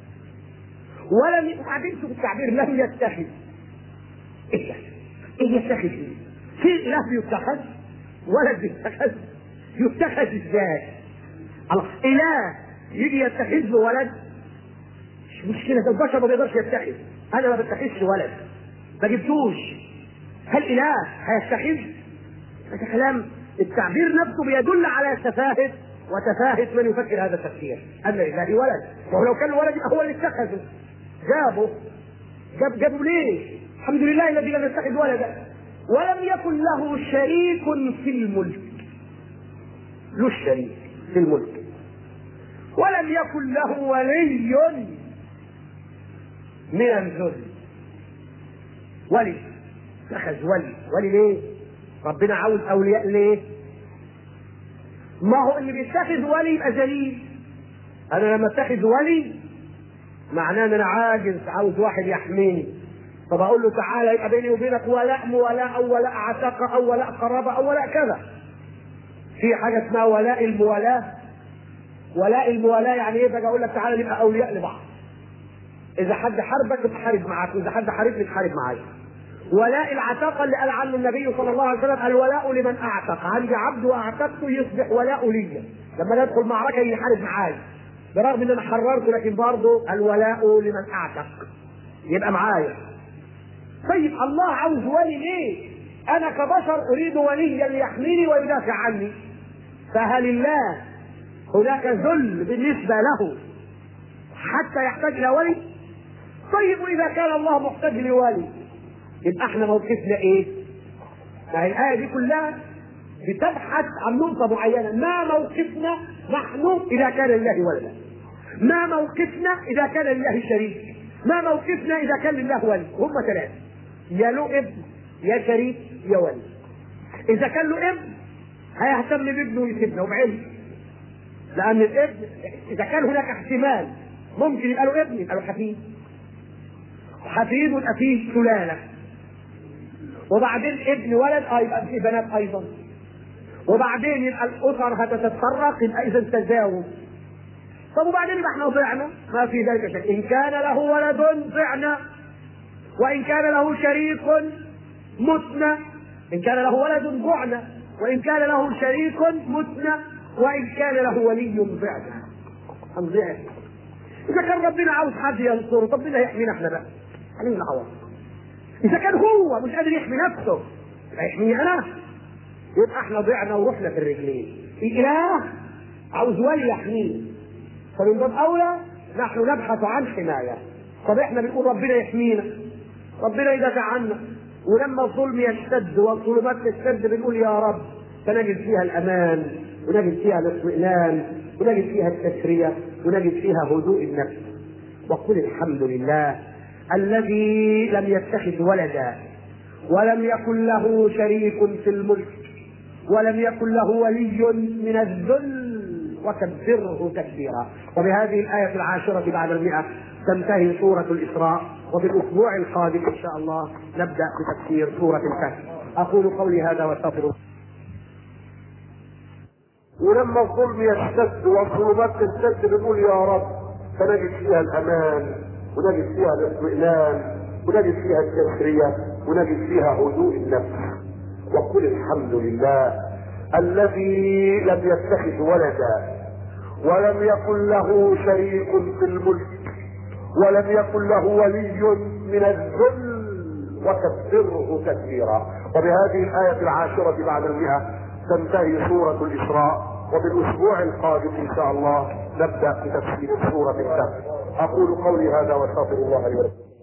A: ولم وبعدين شوف التعبير لم يتخذ. ايه ده؟ ايه يتخذ ايه؟ في اله بيتخذ؟ ولد بيتخذ؟ يتخذ ازاي؟ الله، اله يجي يتخذ له ولد؟ مش مشكله، ده البشر ما بيقدرش يتخذ، انا ما بتخذش ولد ما جبتوش، هل اله هيتخذ؟ هذا كلام التعبير نفسه بيدل على سفاهة وتفاهة من يفكر هذا التفكير أن لله ولد. وهو لو كان ولد هو اللي اتخذه، جابه جاب جابه ليه؟ الحمد لله الذي لم يتخذ ولدا ولم يكن له شريك في الملك. له شريك في الملك ولم يكن له ولي من الذل. ولي اتخذ ولي، ولي ليه؟ ربنا عاوز اولياء ليه؟ ما هو اللي بيتخذ ولي يبقى ذليل. انا لما اتخذ ولي معناه ان انا عاجز، عاوز واحد يحميني، طب اقول له تعالى يبقى بيني وبينك ولاء موالاة او ولاء عتاقة او ولاء قرابة او ولاء كذا. في حاجة اسمها ولاء الموالاة. ولاء الموالاة يعني ايه؟ بقى اقول لك تعالى نبقى اولياء لبعض، اذا حد حاربك بحارب معاك، واذا حد حاربني بحارب معايا. ولاء العتاقة اللي قال عنه النبي صلى الله عليه وسلم الولاء لمن اعتق، عندي عبد واعتقته يصبح ولاء لي، لما ندخل معركة يحارب معايا برغم ان انا حررته، لكن برضه الولاء لمن اعتق يبقى معايا. طيب الله عاوز ولي ليه؟ انا كبشر اريد وليا ليحميني ويدافع عني، فهل الله هناك ذل بالنسبة له حتى يحتاج الى ولي؟ طيب واذا كان الله محتاج لولي يبقى احنا موقفنا ايه؟ فهي الآية دي كلها بتبحث عن نقطة معينة، ما موقفنا نحن إذا كان لله ولدا؟ ما موقفنا إذا كان لله شريك؟ ما موقفنا إذا كان لله ولي؟ هم ثلاثة، يا له ابن يا شريك يا ولي. إذا كان له ابن هيهتم بابنه ويسيبنا وبعلم، لأن الابن إذا كان هناك احتمال ممكن يبقى له ابن يبقى له حفيد، حفيد يبقى فيه سلالة، وبعدين ابن ولد اه يبقى فيه بنات أيضا، وبعدين يبقى الأسر هتتفرق يبقى إذا تزاوج. طب وبعدين يبقى احنا ضعنا؟ ما في ذلك شيء. إن كان له ولد ضعنا، وإن كان له شريك متنا. إن كان له ولد ضعنا، وإن كان له شريك متنا، وإن كان له ولي ضعنا. هنضيع. إذا كان ربنا عاوز حد ينصره، طب مين هيحمينا احنا بقى؟ خلينا نعوض. إذا كان هو مش قادر يحمي نفسه هيحميني أنا؟ يبقى احنا ضعنا ورحنا في الرجلين. الإله عاوز ولي يحميه، فمن باب أولى نحن نبحث عن حماية. طب احنا بنقول ربنا يحمينا، ربنا يدافع عنا، ولما الظلم يشتد والظلمات تشتد بنقول يا رب، فنجد فيها الأمان، ونجد فيها الاطمئنان، ونجد فيها التسرية، ونجد فيها هدوء النفس. وقل الحمد لله الذي لم يتخذ ولدا، ولم يكن له شريك في الملك، ولم يكن له ولي من الذل، وكبره تكبيرا. وبهذه الآية العاشرة بعد المئة تنتهي سورة الإسراء، وفي الأسبوع القادم إن شاء الله نبدأ بتفسير سورة الكهف. أقول قولي هذا واستغفر الله.
B: ولما الظلم يشتد والظلمات تشتد بنقول يا رب، فنجد فيها الأمان، ونجد فيها الاطمئنان، ونجد فيها التسرية، ونجد فيها هدوء النفس. وقل الحمد لله الذي لم يتخذ ولدا، ولم يكن له شريك في الملك، ولم يكن له ولي من الذل، وكبره تكبيرا. وبهذه الآية العاشرة بعد المئة تنتهي سورة الإسراء، وبالأسبوع القادم إن شاء الله نبدأ بتفسير سورة الكهف. أقول قولي هذا واستغفر الله لي ولكم.